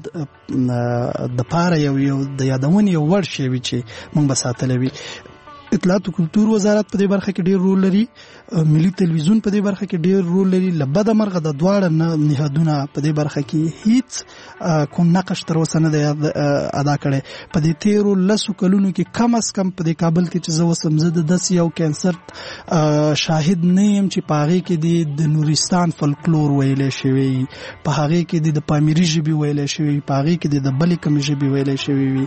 دپاره یو یو د یادونې یو وړ شی وي چې موږ به ساتلی وي. اطلاعات او کلتور وزارت په دې برخه کې ډیر رول لري، ملي تلویزیون په دې برخه کې ډیر رول لري. لبده مرغه د دواړه نهادونه په دې برخه کې هیڅ کوم نقش تر اوسه نه دی ادا کړی. په دې تیرو لسو کلونو کې کم از کم په دې کابل کې چې زه اوسم، زه د داسې یو کنسرت شاهد نه یم چې په هغې کې د نورستان فولکلور ویلی شوی، په هغې کې د پامیري ژبې ویلی شوی، په هغې کې د بلې کومې ژبې ویلی شوی وي.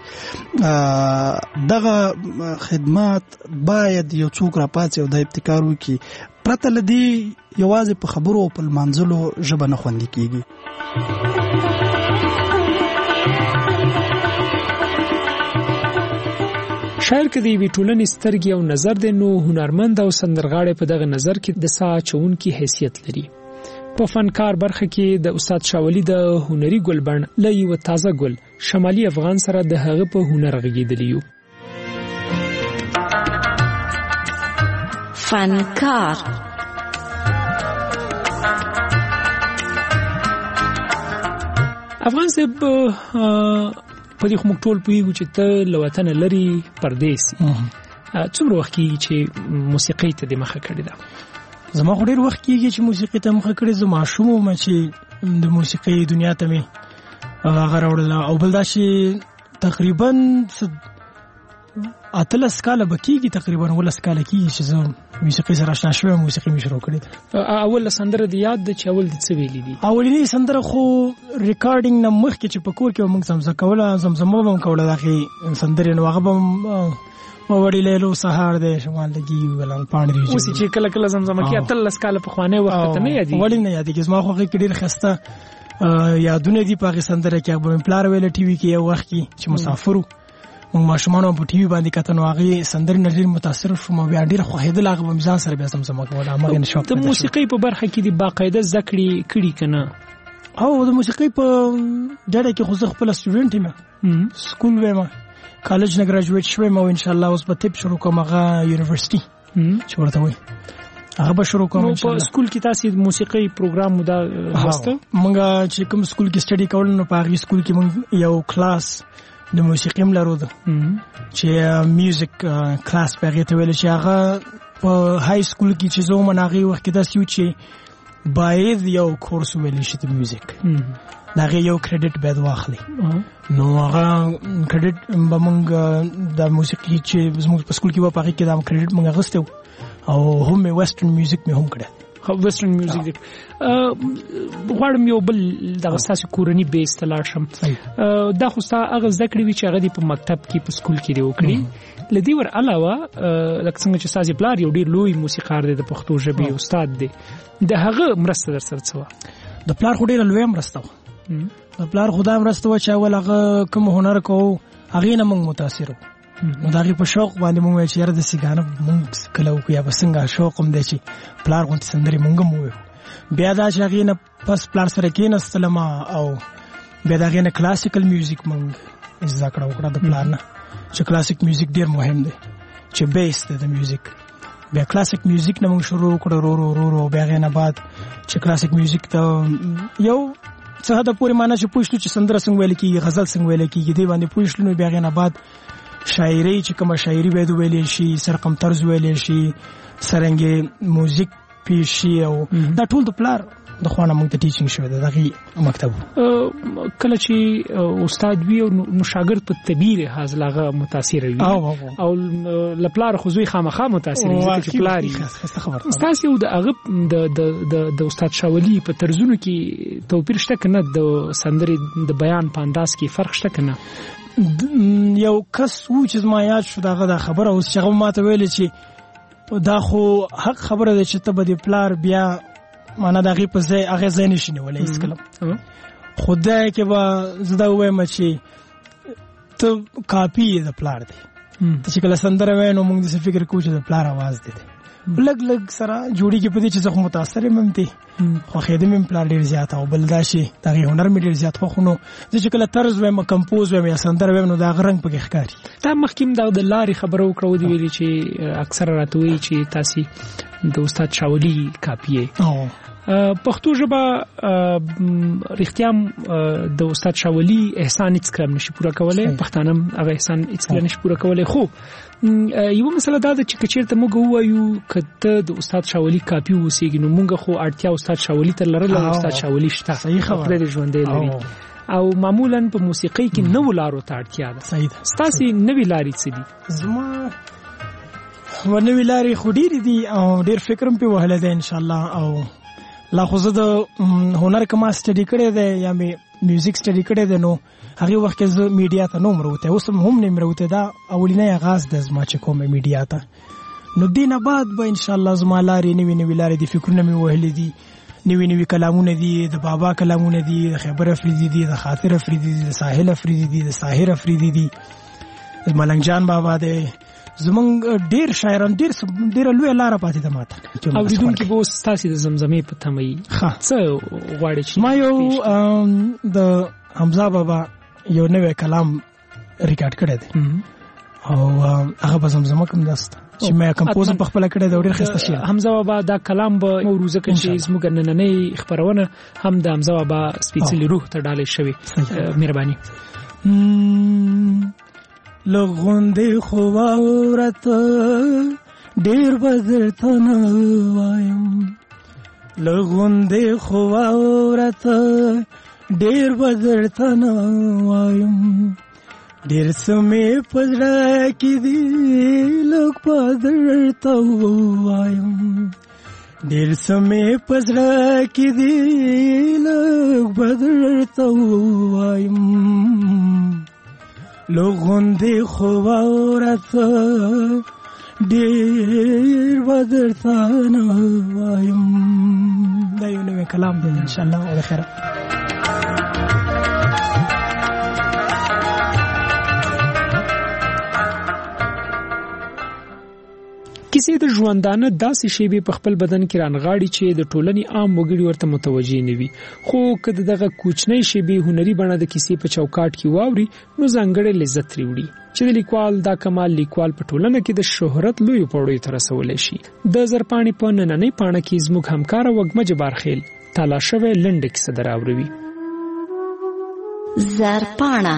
دغه خدمات باید یو څوک راپاڅي او د ابتکار وکړي، پرته له دې یوازې په خبرو او په لمانځلو ژبه نه خوندي کېږي. شاعر که د یوې ټولنې سترګې او نظر دی، نو هنرمند او سندرغاړی په دغه نظر کې د ساه اچوونکي حیثیت لري. په فنکار برخه کې د استاد شاولي د هنري ګلبڼ له یوه تازه ګل شمالي افغان سره د هغه په هنر غږېدلی یو. فنکار افغان صاحب، په دې خو موږ ټول پوهېږو چې ته له وطنه لرې پردیس یې. څومره وخت کېږي چې موسیقۍ ته دې مخه کړې ده؟ زما خو ډېر وخت کېږي چې موسیقۍ ته مخه کړې. زه ماشوم وم چې د موسیقۍ دنیا ته مې هغه راوړله، او بل دا چې تقریبا اتلس کاله به کېږي، تقریبا اوولس کاله کېږي چې زه موسیقۍ سره اشنا شوی، موسیقي مې شروع کړې ده. اوله سندره دې یاد ده چې اول دې څه ویلي دي؟ اولنۍ سندره خو ریکارډینګ نه مخکې چې په کور کې به موږ زمزه کوله، زمزمه به م کوله د هغې سندرې، نو هغه به م وړي لیلو سهار دی شمال لګي ولان پاڼې دي. اوس چې کله کله زمزمه کې اتلس کاله پخوانی وخت ته نه یادېږي؟ ولې نه یادېږي؟ زما خو هغې کې ډېر ښایسته یادونه دي په هغې سندره کې. هغه به مې پلار ویله ټي وي کې یو وخت کې چې مسافر وو، موږ ماشومان په ټي وي باندې کتل، نو هغې سندرې نه ډېر متاثر شوم او بیا ډېره خوښېدل. هغه به مې ځان سره بیا زمزمه کوله. هماغې نه شوق. د موسیقۍ په برخه کې دې باقاعده زده کړې کړي که نه؟ او د موسیقۍ په ډډه کې خو زه خپله سټوډنټ یم، سکول ویم، کالج نه ګریجویټ شوم او ان شاء الله اوس به طب شروع کوم هغه یونیورسيټي چې ورته وي هغه به شروع کوم ان شاء الله. په سکول کې تاسو موسیقي پروګرام مو دا واسطه مونږ چې کوم سکول کې سټډي کول نو په هغه سکول کې مونږ یو کلاس د موسیقي ملرو ده چې میوزیک کلاس په هغه ته ویل چې هغه په های سکول کې چې زه مناغي وخت کې د سیو چې باید یو کورس ویل شي د میوزیک دا یو کریډټ به واخلي نو هغه کریډټ به مونږ د موسیقي چې زموږ په سکول کې و په هغه کې دا کریډټ مونږ غوښتو او هم ویسټرن میوزیک مې هم کړه خو ویسټرن میوزیک غواړم یو بل د غساسي کورنی بیس ته لاړ شم دا خو ستا هغه ذکر وی چې هغه په مکتب کې په سکول کې دی وکړي لدی ور علاوه لکه څنګه چې سازي پلار یو ډیر لوی موسیقار دی د پښتو ژبې استاد دی د هغه مرسته در سره څه د پلار خو ډیر لوی مرسته د پلار خدای مرسته و چې اول هغه کوم هنر کو هغه نه موږ متاثر نو دا غي په شوق باندې موږ چې یاره د سیګانه موږ کله وکیا بسنګا شوق هم دی چې پلار غونډه سندري موږ مو بیا دا چې هغه نه پس پلار سره کې نستلم او بیا دا غي نه کلاسیکل میوزیک موږ زده کړو کړه د پلار نه چې کلاسیک میوزیک ډیر مهم دی چې بیس دی د میوزیک بیا کلاسیک میوزیک نه موږ شروع کړو رو رو رو رو بیا غي نه بعد چې کلاسیک میوزیک ته یو څه د پوری معنی چې پوښتنه چې سندره څنګه ویل کیږي غزل څنګه ویل کیږي دی باندې پوښتنه بیا غي نه بعد شاعري چې کومه شاعري به ویلې شي سرقم طرز ویلې شي سرنګي موزیک پیشي او دا ټول د پلار د خوانه موږ ته ټیچینګ شوی دی دغه مکتب کله چې استاد وی او نو شاګرد په طبيعي لحاظ لاغه متاثر وي او لپلار خو زوی خامخا متاثر وي چې پلاری استاد یو د هغه د د استاد شاولی په طرزونو کې توپیر شته کنه د سندري د بیان په انداز کې فرق شته کنه یو کس و چې ما یاد شو داغه دا خبره اوس چې هغه ماته ویل چې دا خو حق خبره ده چې ته به د پلار بیا معنا دغه په ځای هغه ځای نشي نیولای هیڅ کلم خدای کې به زدا وایم چې ته کاپی د پلار دی ته چې کله سندره وای نو موږ د فکر کوو چې د پلار आवाज دی لګ لګ سره جوړی کې پدې چې زه متاثر یم ته خو خدمت مې پلان ډیر زیات او بل داشي دغه هنر مې ډیر زیات خو نو چې کله طرز وایم کمپوز وایم یا سندره وایم نو دا غرنګ پکې ښکاری دا مخکیم دا د لارې خبرو کړو دی ویلي چې اکثر راتوي چې تاسو د استاد شاولی کاپیه پښتو ژبه رښتیام د استاد شاولی احسان هیڅ کلم نشي پوره کولای پښتانم هغه احسان هیڅ کلم نشي پوره کولای خو یو مسله دا ده چې کچیرته موږ وایو کته د استاد شاولی کاپی وسیږي نو موږ خو اړتیا استاد شاولی ته لرل او استاد شاولی شته صحیح خبره ده ژوندې لري او معمولا په موسیقي کې نو لارو ته اړتیا ده صحیح ده ستاسو نوې لارې څه دي زما ونوې لارې خو ډېرې دي او ډېر فکر په وهله ده ان شاء الله او لا خو زه د هنر کما سټډي کړی دی یا مې میوزیک سټډي کړی دی نو هغه وخت کې زه میډیا ته نوم وروته اوس هم نه مروته دا اولینی آغاز د زما چې کومه میډیا ته نو دینه بعد به ان شاء الله زما لارې نوې نوې لارې دي فکرونه مې وهلې دي نوې نوې کلامونه دي د بابا کلامونه دي د خبر افریدي دي د خاطر افریدي دي د ساحل افریدي دي د ساحر افریدي دي د ملنګ جان بابا دی زمونږ ډیر شاعران ډیر ډیر لوی لار پاتې ده ماته اوریدونکو به ستاسو د زمزمې په تمه ښه څه غواړي چې ما یو د حمزه بابا یو نوې کلام ریکارډ کړی دی او هغه به زمزمه کوم داسته چې ما کمپوز په خپل کړی دی ډیر خسته شي حمزه بابا دا کلام به موروزه کې چې زموږ نننې خبرونه هم د حمزه بابا سپیڅلی روح ته ډالې شوی مهرباني لغوندې خو واورت ډېر بدرته نه وایم لغوندې خو واورت ډېر بدرته نه وایم ډېر څه مې په زړه کې دي لږ بدرته ووایم ډېر څه مې په زړه کې دي لږ بدرته ووایم لغوندې خو واورت ډېر بدرته نه وایم دا یو نوی کلام دی ان شاء الله او خیر کیسې د ژوندانه داسې شیبې په خپل بدن کې رانغاړي چې د ټولنې عام وګړي ورته متوجي نه وي، خو کله دغه کوچنۍ شیبې هنري بڼه د کیسې په چوکاټ کې واوري نو ځانګړی لذت لري چې د لیکوال دا کمال لیکوال په ټولنه کې د شهرت لوی پوړیو ته رسولی شي. د زرپاڼې په نننۍ پاڼه کې زموږ همکار وګمه جبارخیل تالا شوی لنډه کیسه دراوروي. زرپاڼه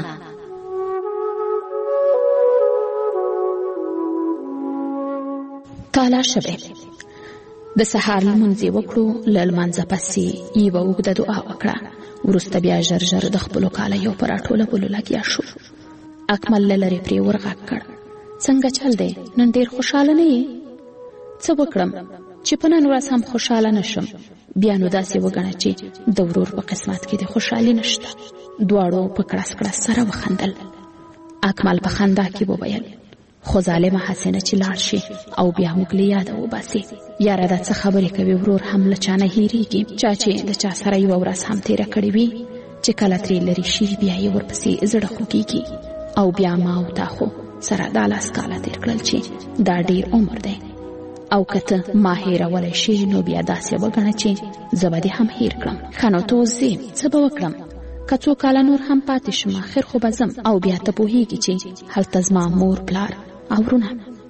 تالا شوی. د سهار لمونځ وکړو، له لمانځه پسې یوه اوږده دعا وکړه، وروسته بیا ژر ژر د خپلو کالیو په راټولولو لګیا شو. اکمل له لرې پرې ورغږ کړ: څنګه چل دی؟ نن ډېر خوشحاله نه یې؟ څه وکړم چې په نن ورځ هم خوشحاله نشم؟ بیا نو داسې وګڼه چې د ورور په قسمت کې د خوشحالي نشته. دواړو په کړس کړس سره وخندل. اکمل په خندا کې وویل: خو ظالمه حسینه چې لاړ شي او بیا موږ له یاده وباسي. یاره دا څه خبرې کوي؟ ورور هم له چا نه هېرېږي. چا چې د چا سره یوه ورځ هم تېره کړې وي چې کله ترې لرې شي بیا یې ورپسې زړه خوږېږي. او بیا ما او تا خو سره دا لاس کاله تېر کړل چې دا ډېر عمر دی. او که ته ما هېرولی شي نو بیا داسې وګڼه چې زه به دې هم هېر کړم. ښه نو ته اوس ځې، څه به وکړم؟ که څو کاله نور هم پاتې شم آخر خو به ځم او بیا ته پوهېږي چې هلته زما مور پلار او ورونه.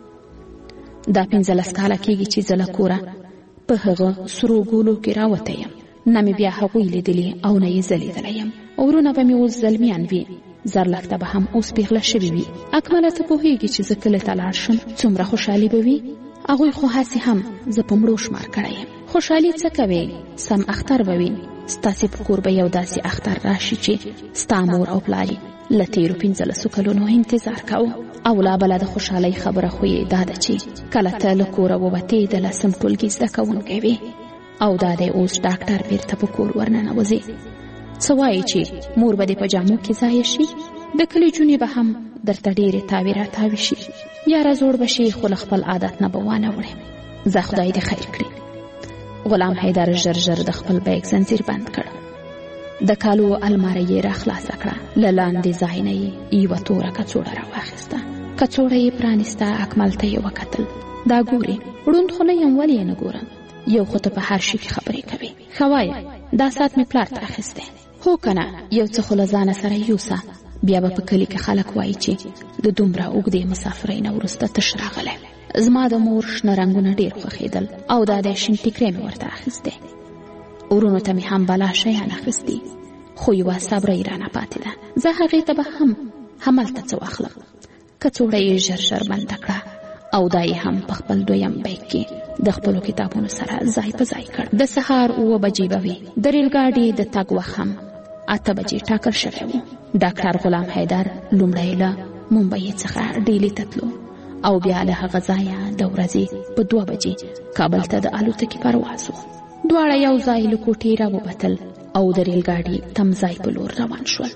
دا پنځلس کاله کېږي چې زه له کوره په هغه سرو ګولو کې راوتی یم. نه مې بیا هغوی لیدلي او نه یې زه لیدلی یم. ورونه به مې اوس زلمیان وي، زرلښته به هم اوس پیغله شوي وي. اکمله ته پوهېږي چې زه کله ته لاړ شم څومره خوشحالي به وي؟ هغوی خو هسې هم زه په مړو شمار کړی یم. خوشحالي څه کوې؟ سم اختر به وي. ستاسې په کور به یو داسې اختر راشي چې ستا مور او پلاري له تېرو پنځلسو کلونو انتظار کوو. او لا بله د خوشحالۍ خبره خو یې دا ده چې کله ته له کوره ووتې د لسم ټولګي زده کوونکی وې او دا دی اوس ډاکټر بېرته په کور ورننوځې. څه وایې چې مور به دې په جامو کې ځایه شي؟ د کلي جونې به هم درته ډېرې تاوې راتاوې شي. یاره زوړ به شي خو له خپل عادت نه به وانه وړې. ځه خدای دې خیر کړي. غلام حیدر ژر ژر د خپل بیګ زنځیر بند کړ. د کالو المارۍ یې راخلاصه کړه. له لاندې ځای نه یې یوه توره کڅوړه راواخیسته. کڅوړه یې پرانیسته. اکمل ته یې وکتل. دا ګورې؟ ړوند خو نه یم، ولې یې نه ګورم؟ یو خو ته په هر شي کې خبرې کوې. ښه وایه، دا ساعت مې پلار ته اخیستی. هو که نه، یو څه خو له ځانه سره یوسه. بیا به په کلي کې خلک وایي چې د دومره اوږدې مسافرۍ نه وروسته تش راغلی. زما د مور شنه رنګونه ډېر خوښېدل او دا د شین ټیکری مې ورته اخیستی. ورونو ته مې هم بلا شیان اخیستي، خو یوه صبره یې رانه پاتې ده. زه هغې ته به هم هملته څه واخلم. کڅوړه یې ژر ژر بنده کړه او دا یې هم په خپل دویم بیګ کې د خپلو کتابونو سره ځای په ځای کړ. د سهار اوه بجې به وي. د ریلګاډي د تګ وخت هم اته بجې ټاکل شوی و. ډاکټر غلام حیدر لومړی له ممبۍ څخه ډیلي ته تلو او بیا له هغه ځایه د ورځې په دوه بجې کابل ته د الوتکې پرواز و. دواړه یو ځای له کوټې راووتل او د ریلګاډي تمځای په لور روان شول.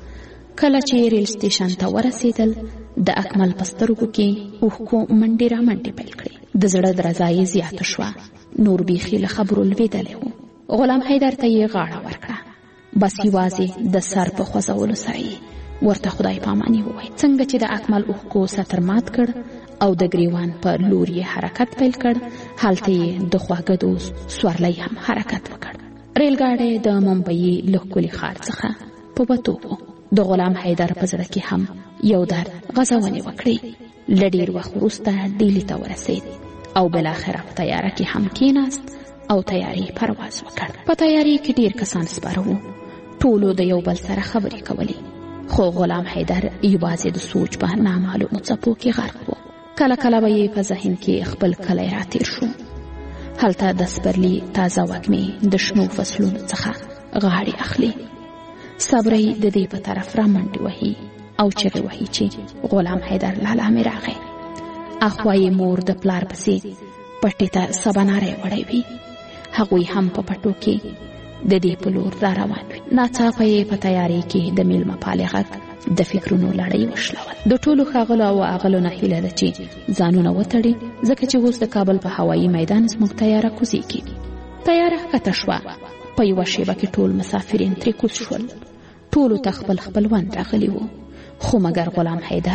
کله چې ریل سټیشن ته ورسېدل د اکمل په سترګو کې اوښکو منډې را منډې پیل کړې. د زړه درزا یې زیاته شوه. نور بیخي له خبرو لوېدلی و. غلام حیدر ته یې غاړه ورکړه. بس یوازې د سر په خوځولو سره یې ورته خدای پاماني وویل. څنګه چې د اکمل اوښکو سطر مات کړ او د ګریوان په لور یې حرکت پیل کړ، هلته یې د خواږدو سورلی هم حرکت وکړ. ریلګاډی د ممبۍ له ښکلي ښار څخه په وتو و. د غلام حیدر په زړه کې هم یو درد غځونې وکړې. له ډېر وخت وروسته ډیلي ته ورسېد او بالاخره په تیاره کې هم کېناست او تیارې پرواز وکړ. په تیارې کې ډېر کسان سپاره وو. ټولو د یو بل سره خبرې کولې، خو غلام حیدر یوازې د سوچ په نامعلومو څپو کې غرق و. کله کله به یې په ذهن کې خپل کلی راتېر شو. هلته د سپرلي تازه وږمې د شنو فصلونو څخه غاړې اخلي. صبرۍ د دې په طرف را منډې وهي او چغې وهي چې غلام حیدر لالا مې راغی. اخوا یې مور د پلار پسې پټې ته سباناری وړی وي. هغوی هم په پټو کې د دې په لور را روان وي. ناڅاپه یې په تیارې کې د میلمه پالې غږ د فکرونو لړۍ وشلول. د ټولو ښاغلو او اغلو نه هیله ده چې ځانونه وتړي، ځکه چې اوس د کابل په هوایي میدان زموږ تیاره کوزیږي. تیاره ښکته شوه. په یوه شیبه کې ټول مسافرین ترې کوز شول. ټولو ته خپل خپلوان راغلي وو، خو مګر غلام حیدر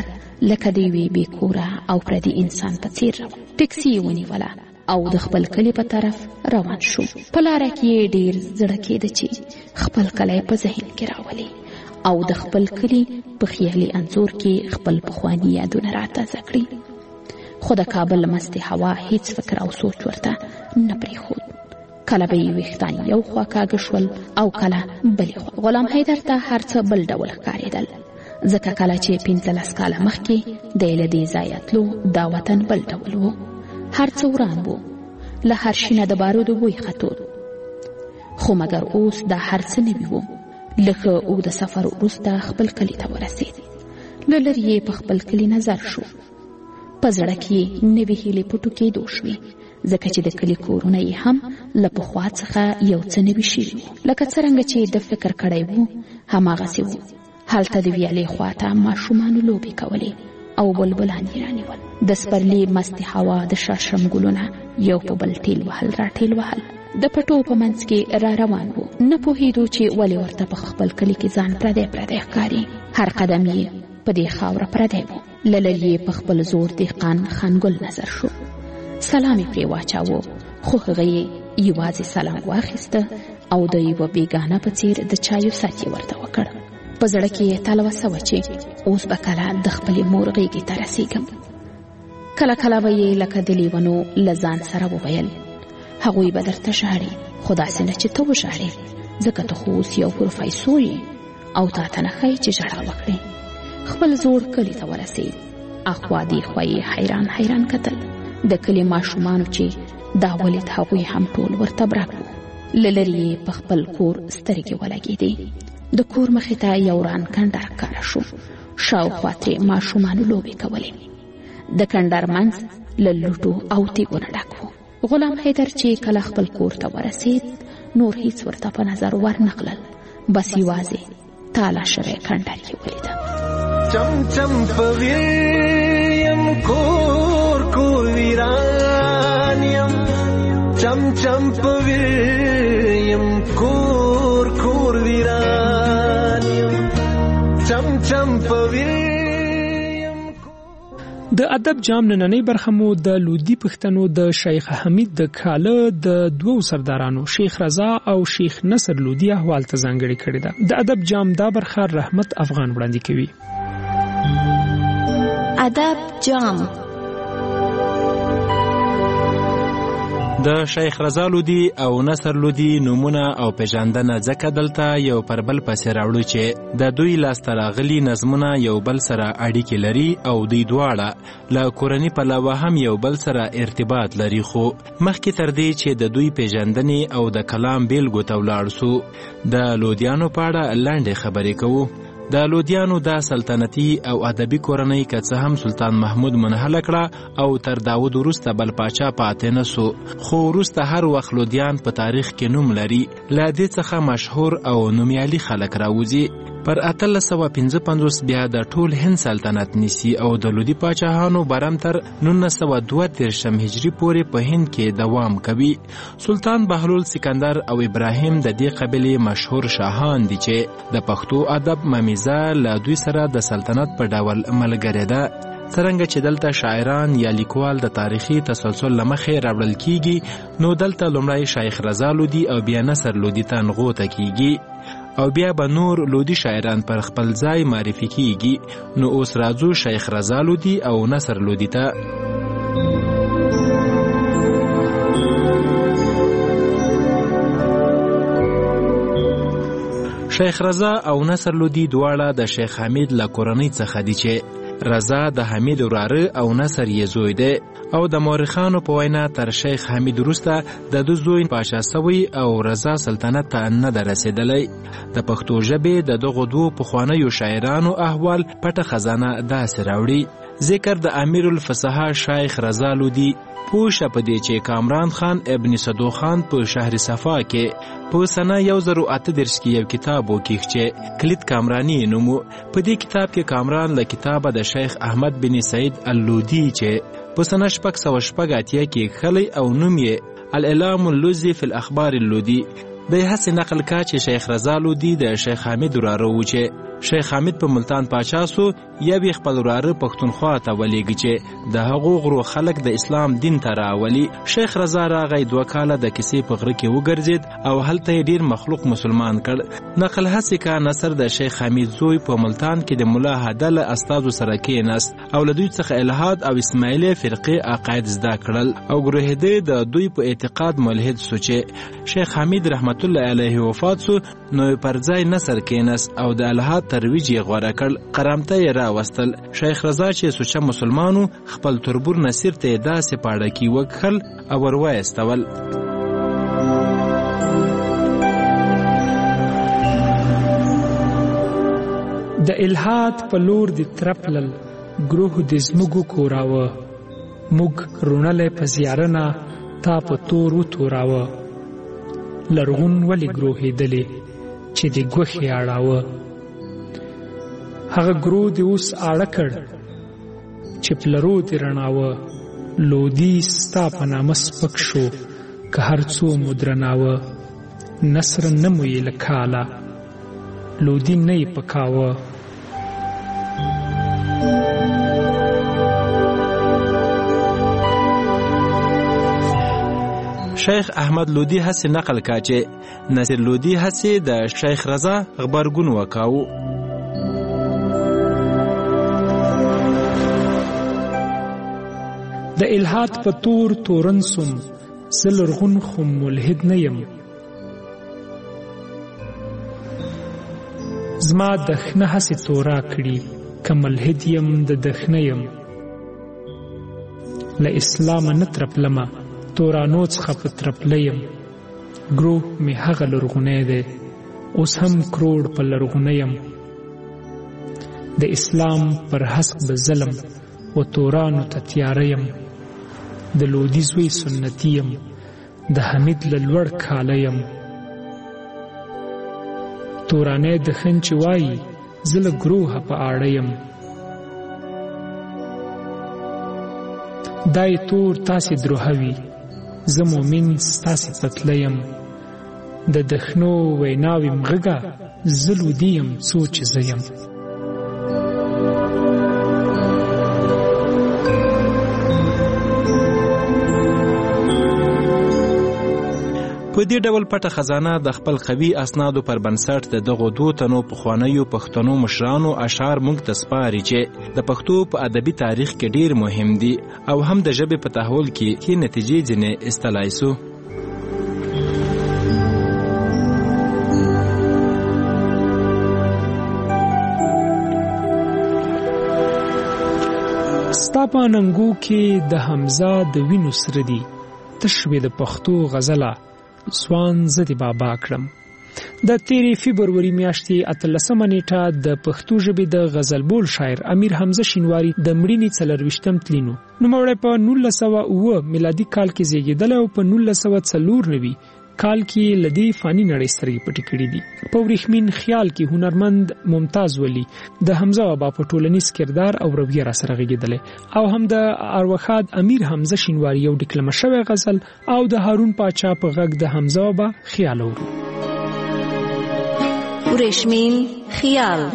لکه د یوې بې کوره او پردي انسان په څیر روان. ټکسي یې ونیوله او د خپل کلي په طرف روان شو. په لاره کې یې ډېر زړه کېده چې خپل کلی په ذهن کې راولي او د خپل کلي په خیالي انځور کې خپل پخواني یادونه راتازه کړي. خو د کابل مستې هوا هیڅ فکر او سوچ ورته نه پرېښود. کله به یې ویښتان یو خوا کاږه شول او کله بلې خوا. غلام حیدر ته هر څه بل ډول ښکارېدل، ځکه کله چې پنځلس کاله مخکې د یې له دې ځایه تلو دا وطن بل ډول و. هر څه وران و، له هر شینه د بارودو بوی ختود. خو مګر اوس دا هر څه نوي و. لکه اوږده سفر وروسته خپل کلي ته ورسېد. له لرې یې په خپل کلي نظر شو. په زړه کې نوې هیلې پټو کېدو شوې، ځکه چې د کلي کورونه یې هم له پخوا څخه یو څه نوي شوي وو. لکه څرنګه چې د فکر کړی و هماغسې و. هلته د ویالې خواته ماشومانو لوبې کولې او بلبلان یې رانیول. د سپرلي مستې هوا د شړشم ګلونه یو په بل ټیل وهل را ټیل وهل. د پټو په منځ کې را روان و. نه پوهېدو چې ولې ورته په خپل کلي کې ځان پردی پردی ښکاري. هر قدم یې په دې خاوره پردی و. له لرې یې په خپل زور دهقان خانګل نظر شو. سلام یې پرې واچاوه، خو هغه یې یوازې سلام واخیسته او د یوه بېګانه په څېر د چایو ست یې ورته وکړ. په زړه کې یې تلوسه وه چې اوس به کله د خپلې مور غېږې ته رسېږم. کله کله به یې لکه د لیونو له ځان سره وویل، هغوی به درته ژاړي، خو داسې نه چې ته وژاړې، ځکه ته خو اوس یو پروفیسور یې او تا ته نه ښایي چې ژړا وکړې. خپل زوړ کلي ته ورسېد. اخوا دېخوا یې حیران حیران کتل. د کلي ماشومانو چې دا ولید هغوی هم ټول ورته برګ وو. له لرې یې په خپل کور سترګې ولګېدې. د کور مخې ته یو ران کندر ښکاره شو. شاوخوا ترې ماشومانو لوبې کولې. د کندر منځ له لوټو او تیږو نه ډک و. غلام حیدر چې کله خپل کور ته ورسېد نور هیڅ ورته په نظر ورنغلل، بس یوازې تالا شوی کندر یې ولیده. چم چم په ویم کور کور ویران یم، چم چم په ویم کور کور ویران یم، چم چم په ویم. د ادب جام نننۍ برخه مو د لودي پښتنو د شیخ حمید د کاله د دوو سردارانو شیخ رضا او شیخ نصر لودي احوال ته ځانګړې کړې ده. د ادب جام دا برخه رحمت افغان وړاندې کوي. ادب جام. د شیخ رضا لودي او نصر لودي نومونه او پیژندنه ځکه دلته یو پر بل پسې راوړو چې د دوی لاسته راغلي نظمونه یو بل سره اړیکې لري او دوی دواړه له کورنۍ پلوه هم یو بل سره ارتباط لري. خو مخکې تر دې چې د دوی پیژندنې او د کلام بیلګو ته ولاړ سو، د لودیانو په اړه لنډې خبرې کوو. د لودیانو دا سلطنتي او ادبي کورنۍ که څه هم سلطان محمود منحله کړه او تر داود وروسته بل پاچا پاتې نه سو، خو وروسته هر وخت لودیان په تاریخ کې نوم لري. له دې څخه مشهور او نومیالي خلک راوځي. پر اتلس سوه پنځه پنځوس بیا د ټول هند سلطنت نیسي او د لودي پاچاهانو برم تر نولس سوه دوه دېرشم هجري پورې په هند کې دوام کوي. سلطان بهلول سکندر او ابراهیم د دې قبیلې مشهور شاهان دي چې د پښتو ادب ممیزه له دوی سره د سلطنت په ډول ملګرې ده. څرنګه چې دلته شاعران یا لیکوال د تاریخي تسلسل له مخې راوړل کیږي، نو دلته لومړی شیخ رضا لودي او بیا نصر لودي ته نغوته کیږي او بیا به نور لودي شاعران پر خپل ځای معرفي کیږي. نو اوس راځو شیخ رضا لودي او نصر لودي ته. شیخ رضا او نصر لودي دواړه د شیخ حمید له کورنۍ څخه دي چې رضا د حمید وراره او نصر یې زوی دی او د مورخانو په وینا تر شیخ حمید وروسته د ده زوی پاچا سوی او رضا سلطنت ته نه ده رسېدلی. د پښتو ژبې د دغو دوو پخوانیو شاعرانو احوال پټه خزانه داسې راوړي. ذکر د امیر الفصحا شیخ رضا لودي پوښه په دې چې کامران خان ابن صدو خان په شهر صفا کې په سنه یو زرو اته دېرش کې یو کتاب وکیښ چې کلید کامرانی نومو. په دې کتاب کې کامران له کتابه د شیخ احمد بن سعید اللودي چې په سنه شپږ سوه شپږ اتیا کې کښلی او نوم یې الاعلام اللوزي فی الاخبار اللودي. د هڅې نقل کا چې شیخ رضا لودي د شیخ حمید وراره و چې شیخ حمید په ملتان پاچا سو یا به خپل وراره پښتونخوا ته ولېږي چې د هغو غرو خلک د اسلام دین ته راولي. شیخ رضا راغی دوه کاله د کیسې په غره کې وګرځید او هلته یې ډیر مخلوق مسلمان کړ. نقل هسې کا نصر د شیخ حمید زوی په ملتان کې د ملا هدل استادو سره کېناست او له دوی څخه الحاد او اسماعیلی فرقې عقاید زده کړل او ګروهدې د دوی په اعتقاد ملحد سو چې شیخ حمید رحمت الله علیه وفات سو نو پر ځای نصر کېناست او د الحاد ترویج یې غوره کړ. قرامته یې راوستل. شیخ رضا چې سوچه مسلمانو خپل تربور نصیر ته داسې پاړکی وکړل او ورواستول. د الحاد په لور د ترپلل ګروه د زموږ کوراوه موږ رونلې په زیارنا تا په تور و توراوه لرغون ولی ګروه دلې چې د ګوخې اړاوه هغه ګرو د اوس اړه کړ چې پلرو د رڼاوه لودي ستا په نامه سپک شو که هر څو مدرناوه نصر نه مو یې لکاله لودي نه یې پکاوه. شیخ احمد لودي هسې نقل کا چې نصر لودي هسې د شیخ رضا غبرګون وکاو. د الحاد په تور تورن سم زه لرغون خو ملحد نه یم زما دښنه هسې تورا کړي که ملحد یم د دښنه یم له اسلامه نه ترپلمه تورانو څخه په ترپله یم ګرو مې هغه لرغونی دی اوس هم کروړ په لرغونه یم د اسلام پر حسب ظلم و تورانو ته تیاره یم د لودي زوی سنتي یم د حمید له لوړ کاله یم تورانی د خنچ وایي زه له ګروه په اړه یم دای تور تاسې دروهوي زه مومن ستاسې پتله یم د دښنو ویناوې مغږه زه لودي یم څو چې زه یم. په دې ډول پټه خزانه د خپل قوي اسنادو پر بنسټ د دغو دوه تنو پخوانیو پښتنو مشرانو اشعار موږ ته سپاري چې د پښتو په ادبي تاریخ کې ډیر مهم دي او هم د ژبې په تحول کې ښې نتیجې ځینې ایستلای سو. ستا په ننګو کې د حمزه د وینو سره دي تشوي د پښتو غزله سوان زدی بابا کړم. د تیرې فبروري میاشتې اتلسمه نیټه د پښتو ژبې د غزل بول شاعر امیر حمزه شینواری د مړینې څلرویشتم تلینو نوموړی په نولس سوه اوه میلادي کال کې زیږېدلی او په نولس سوه څلور نوي کال کې له دې فاني نړۍ سترګې پټې کړي دي. په وریښمین خیال کې هنرمند ممتاز ولی د حمزه بابا په ټولنیز کردار او رویه را سره غږېدلی او هم د ارواښاد امیر حمزه شینواری یو ډیکلمه شوی غزل او د هارون پاچا په غږ د حمزه بابا خیال اورو. وریښمین خیال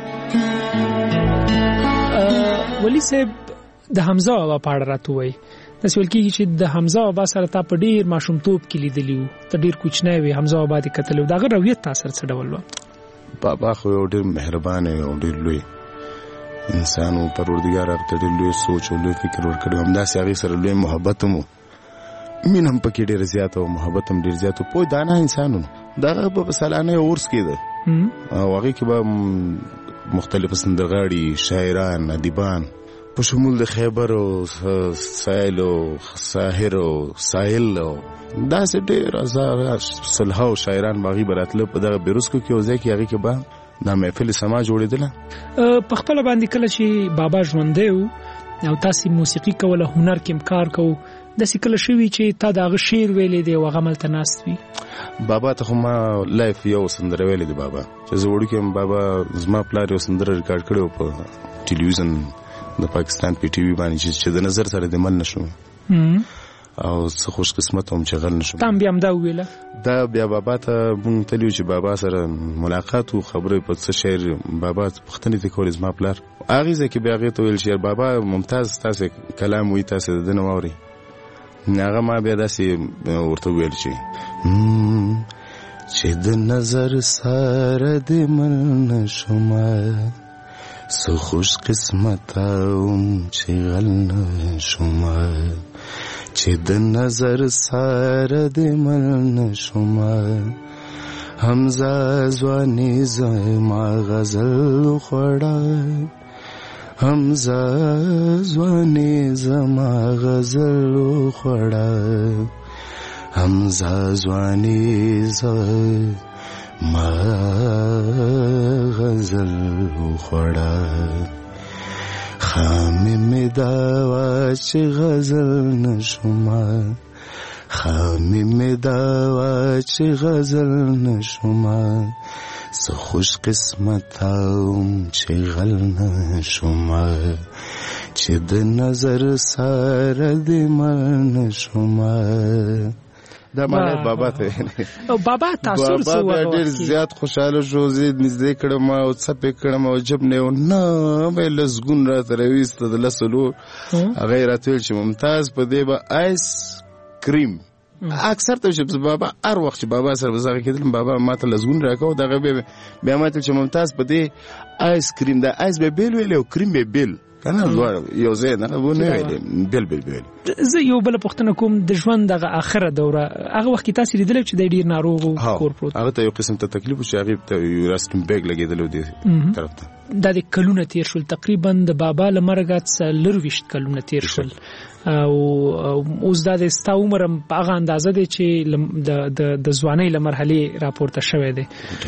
ولی صاحب د حمزه بابا په اړه راته وایي. داسې ویل کېږي چې د حمزه بابا سره تا په ډېر ماشومتوب کې لیدلي وو ته ډېر کوچنی وې حمزه بابا دې کتلی و د هغه رویت تا سره څه ډول وه؟ بابا خو یو ډېر مهربان او ډېر لوی انسان و پروردګار هغه ته ډېر لوی سوچ او لوی فکر ورکړی و همداسې هغې سره لوی محبت هم و مینه هم پکې ډېره زیاته و محبت هم ډېر زیات و پوه دانه انسان و د هغه به په سالانه یو عرس کېده او هغې کې به مختلف سندرغاړي شاعران ادیبان په شمول د خیبر او سایل او ساحر او ساحل او داسې ډېر هزار سلهاو شاعران باغي براتله په دغه بیروسکو کې او ځای کې هغې کې به دا محفل سما جوړېدله. په خپله باندې کله چې بابا ژوندی و او تاسې موسیقي کوله هنر کې هم کار کوو داسې کله شوي چې تا د هغه شعر ویلی دی او هغه هملته ناست وي؟ بابا ته خو ما لایف یو سندره ویلی دی بابا چې زه وړوکی یم بابا زما پلار یو سندره ریکارډ کړی و په ټلویزیون د پاکستان پی ټي وي باندې چې د نظر سره د مل نشو او څه خوش قسمت هم چې غل نشم. تام بیا هم دا ویله دا بیا بابا ته مونږ تلیو چې بابا سره ملاقات او خبرې په څه شعر بابا پښتنې ته کول زما پلار هغه ځکه بیا هغه ته ویل چې بابا ممتاز تاسو کلام وی تاسو د نووري هغه ما بیا داسې ورته ویل چې چې د نظر سره د مل نشم سو خوش قسمت اوم چې غل نشم چې د نظر سره د مل نشم همزه ځواني زما غزل خوړه همزه ځواني زما غزل خوړه همزه ځواني زما غزل خوړه خامې مې دا وا چې غزل نشم خامې مې دا وا چې غزل نشم څه خوش قسمت اوم چې غل نشم چې د نظر سره د مل نشم. دا معنی بابا ته او بابا تاسو سره بابا ډیر زیات خوشاله شو زید نږدې کړم او څپې کړم او جب نه نه به لسګون را ترويست د لسلو هغه راتل چې ممتاز په دې به آیس کریم اکثر ته چې بابا هر وخت چې بابا سره وزغه کېدل بابا ماته لسګون راکاو دغه به بیا ماته چې ممتاز په دې آیس کریم دا آیس به بیل ویل او کریم به بیل کنه یو ځای نه ونه ویل بل بل بل زه یو بل پښتنه کوم د ژوند دغه اخره دوره هغه وخت تاسو لیدل چې د ډیر ناروغ او کور پروت هغه ته یو قسم ته تکلیف چې هغه ته راستم بیگ لګیدل دی طرف ته د کلونه تیر شول تقریبا د بابا لمرګات سلرويشت کلونه تیر شول او اوس د ستا عمرم په هغه اندازه دی چې د د ځوانۍ لمرحله راپورته شوه دی.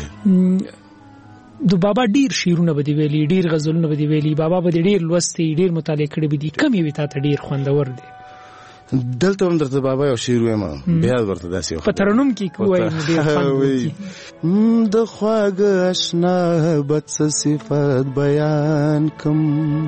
د بابا ډیر شیرونه بدی ویلي ډیر غزلونه بدی ویلي بابا به ډیر لوستي ډیر مطالعه کړی بدی کم یو ته ډیر خوندور دی. دلته هم درته بابا یو شعر وایم بیا ورته داسې په ترنم کې کوی ډیر خوند د خواږه آشنا بد صفات بیان کم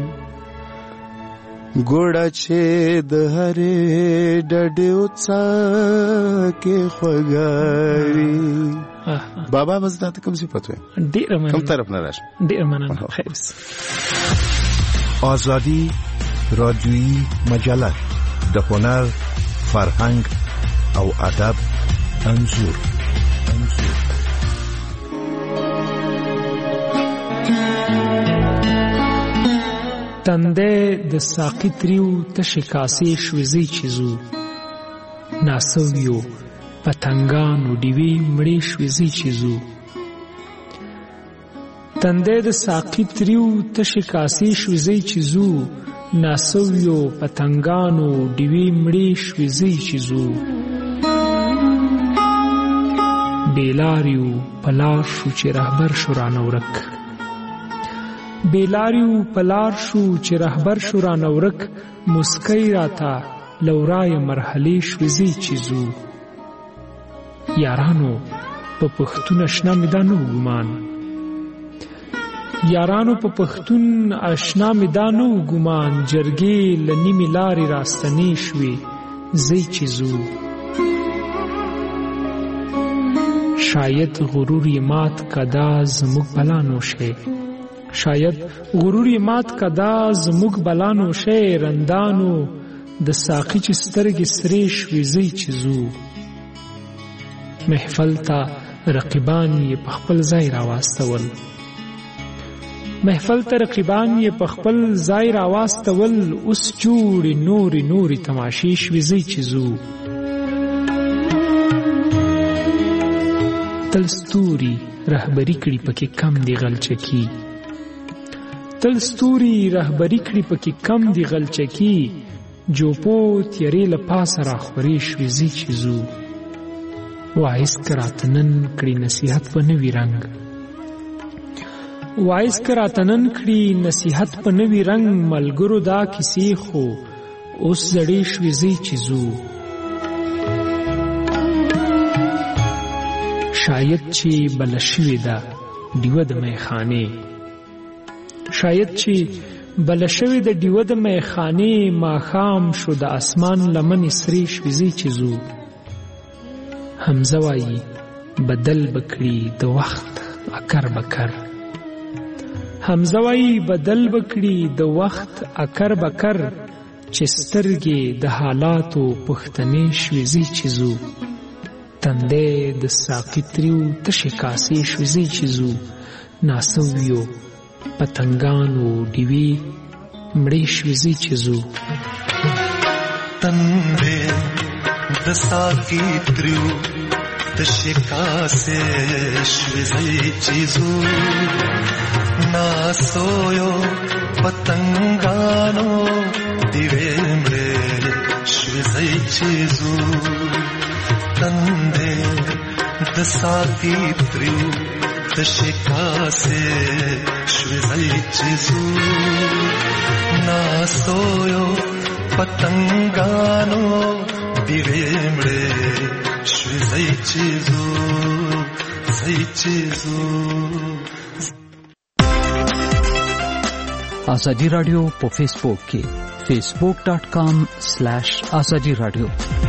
ګوړه چې د هرې ډډې اوڅا کې خوږاري بابا بس دا ته کوم صفات وای ډیر مننه کوم طرف نه راش ډیر مننه خیر آزادی رادیویی مجله د هنر فرهنګ او ادب انځور تنده د ساقی تریو تشی کاسې شوزی چیزو ناسویو پتنګانو دیوی مړې شوزی چیزو تنده د ساقی تریو تشی کاسې شوزی چیزو ناسویو پتنګانو دیوی مړې شوزی چیزو بیلاریو پلار شو چې رهبر شو رانورک بیلاریو پلار شو چې رهبر شو رانورک مسکی راتا لورای مرحله شوزی چیزو یارانو په پښتون آشنا مې دا نو ګمان یارانو په پښتون آشنا مې دا نو ګمان جرګې لنیمې لارې راستنې شوې زی چیزو شاید غرور یې مات کدا زموږ بلا نوشه شاید غرور یې مات کدا زموږ بلا نوشه رندانو د ساقی چې سترګې سرې شوې زی چیزو محفل ته رقیبان یې په خپل ځای راواستول محفل ته رقیبان یې په خپل ځای راواستول اوس جوړې نورې نورې تماشې شوې زی چیزو تل ستوري رهبری کړي پکې کم دی غلچکی تل ستوري رهبری کړي پکې کم دی غلچکی جو پو تیرې له پاسه راخورې شوې زی چیزو وایس کراتنن کړي نصیحت په نوي رنگ وایس کراتنن کړي نصیحت په نوي رنگ ملګرو دا کیسې خو اوس زړې شوې زی چیزو شاید چې بل شوی دا دیو د میخانه شاید چې بل شوی د دیو د میخانه ماخام شو د اسمان لمن سری شوزی چیزو حمزه وایی بدل بکړي د وخت اکر بکر حمزه وایی بدل بکړي د وخت اکر بکر چې سترګې د حالاتو پښتنې شوزی چیزو تندې د ساقی تریو تشې کاسې شوزی چیزو ناسویو پتنګانو دیوی مړې شوزی چیزو تندې د ساقی تریو تشې کاسې شوزی چیزو ناسویو پتنګانو دیوی مړې شوزی چیزو تندې د ساقی تریو تشې کاسې شوزی چیزو ناسویو پتنګانو دیوی مړې شوزی چیزو زی چیزو. آزادی رادیو په فیسبوک کې facebook.com slash azadi radio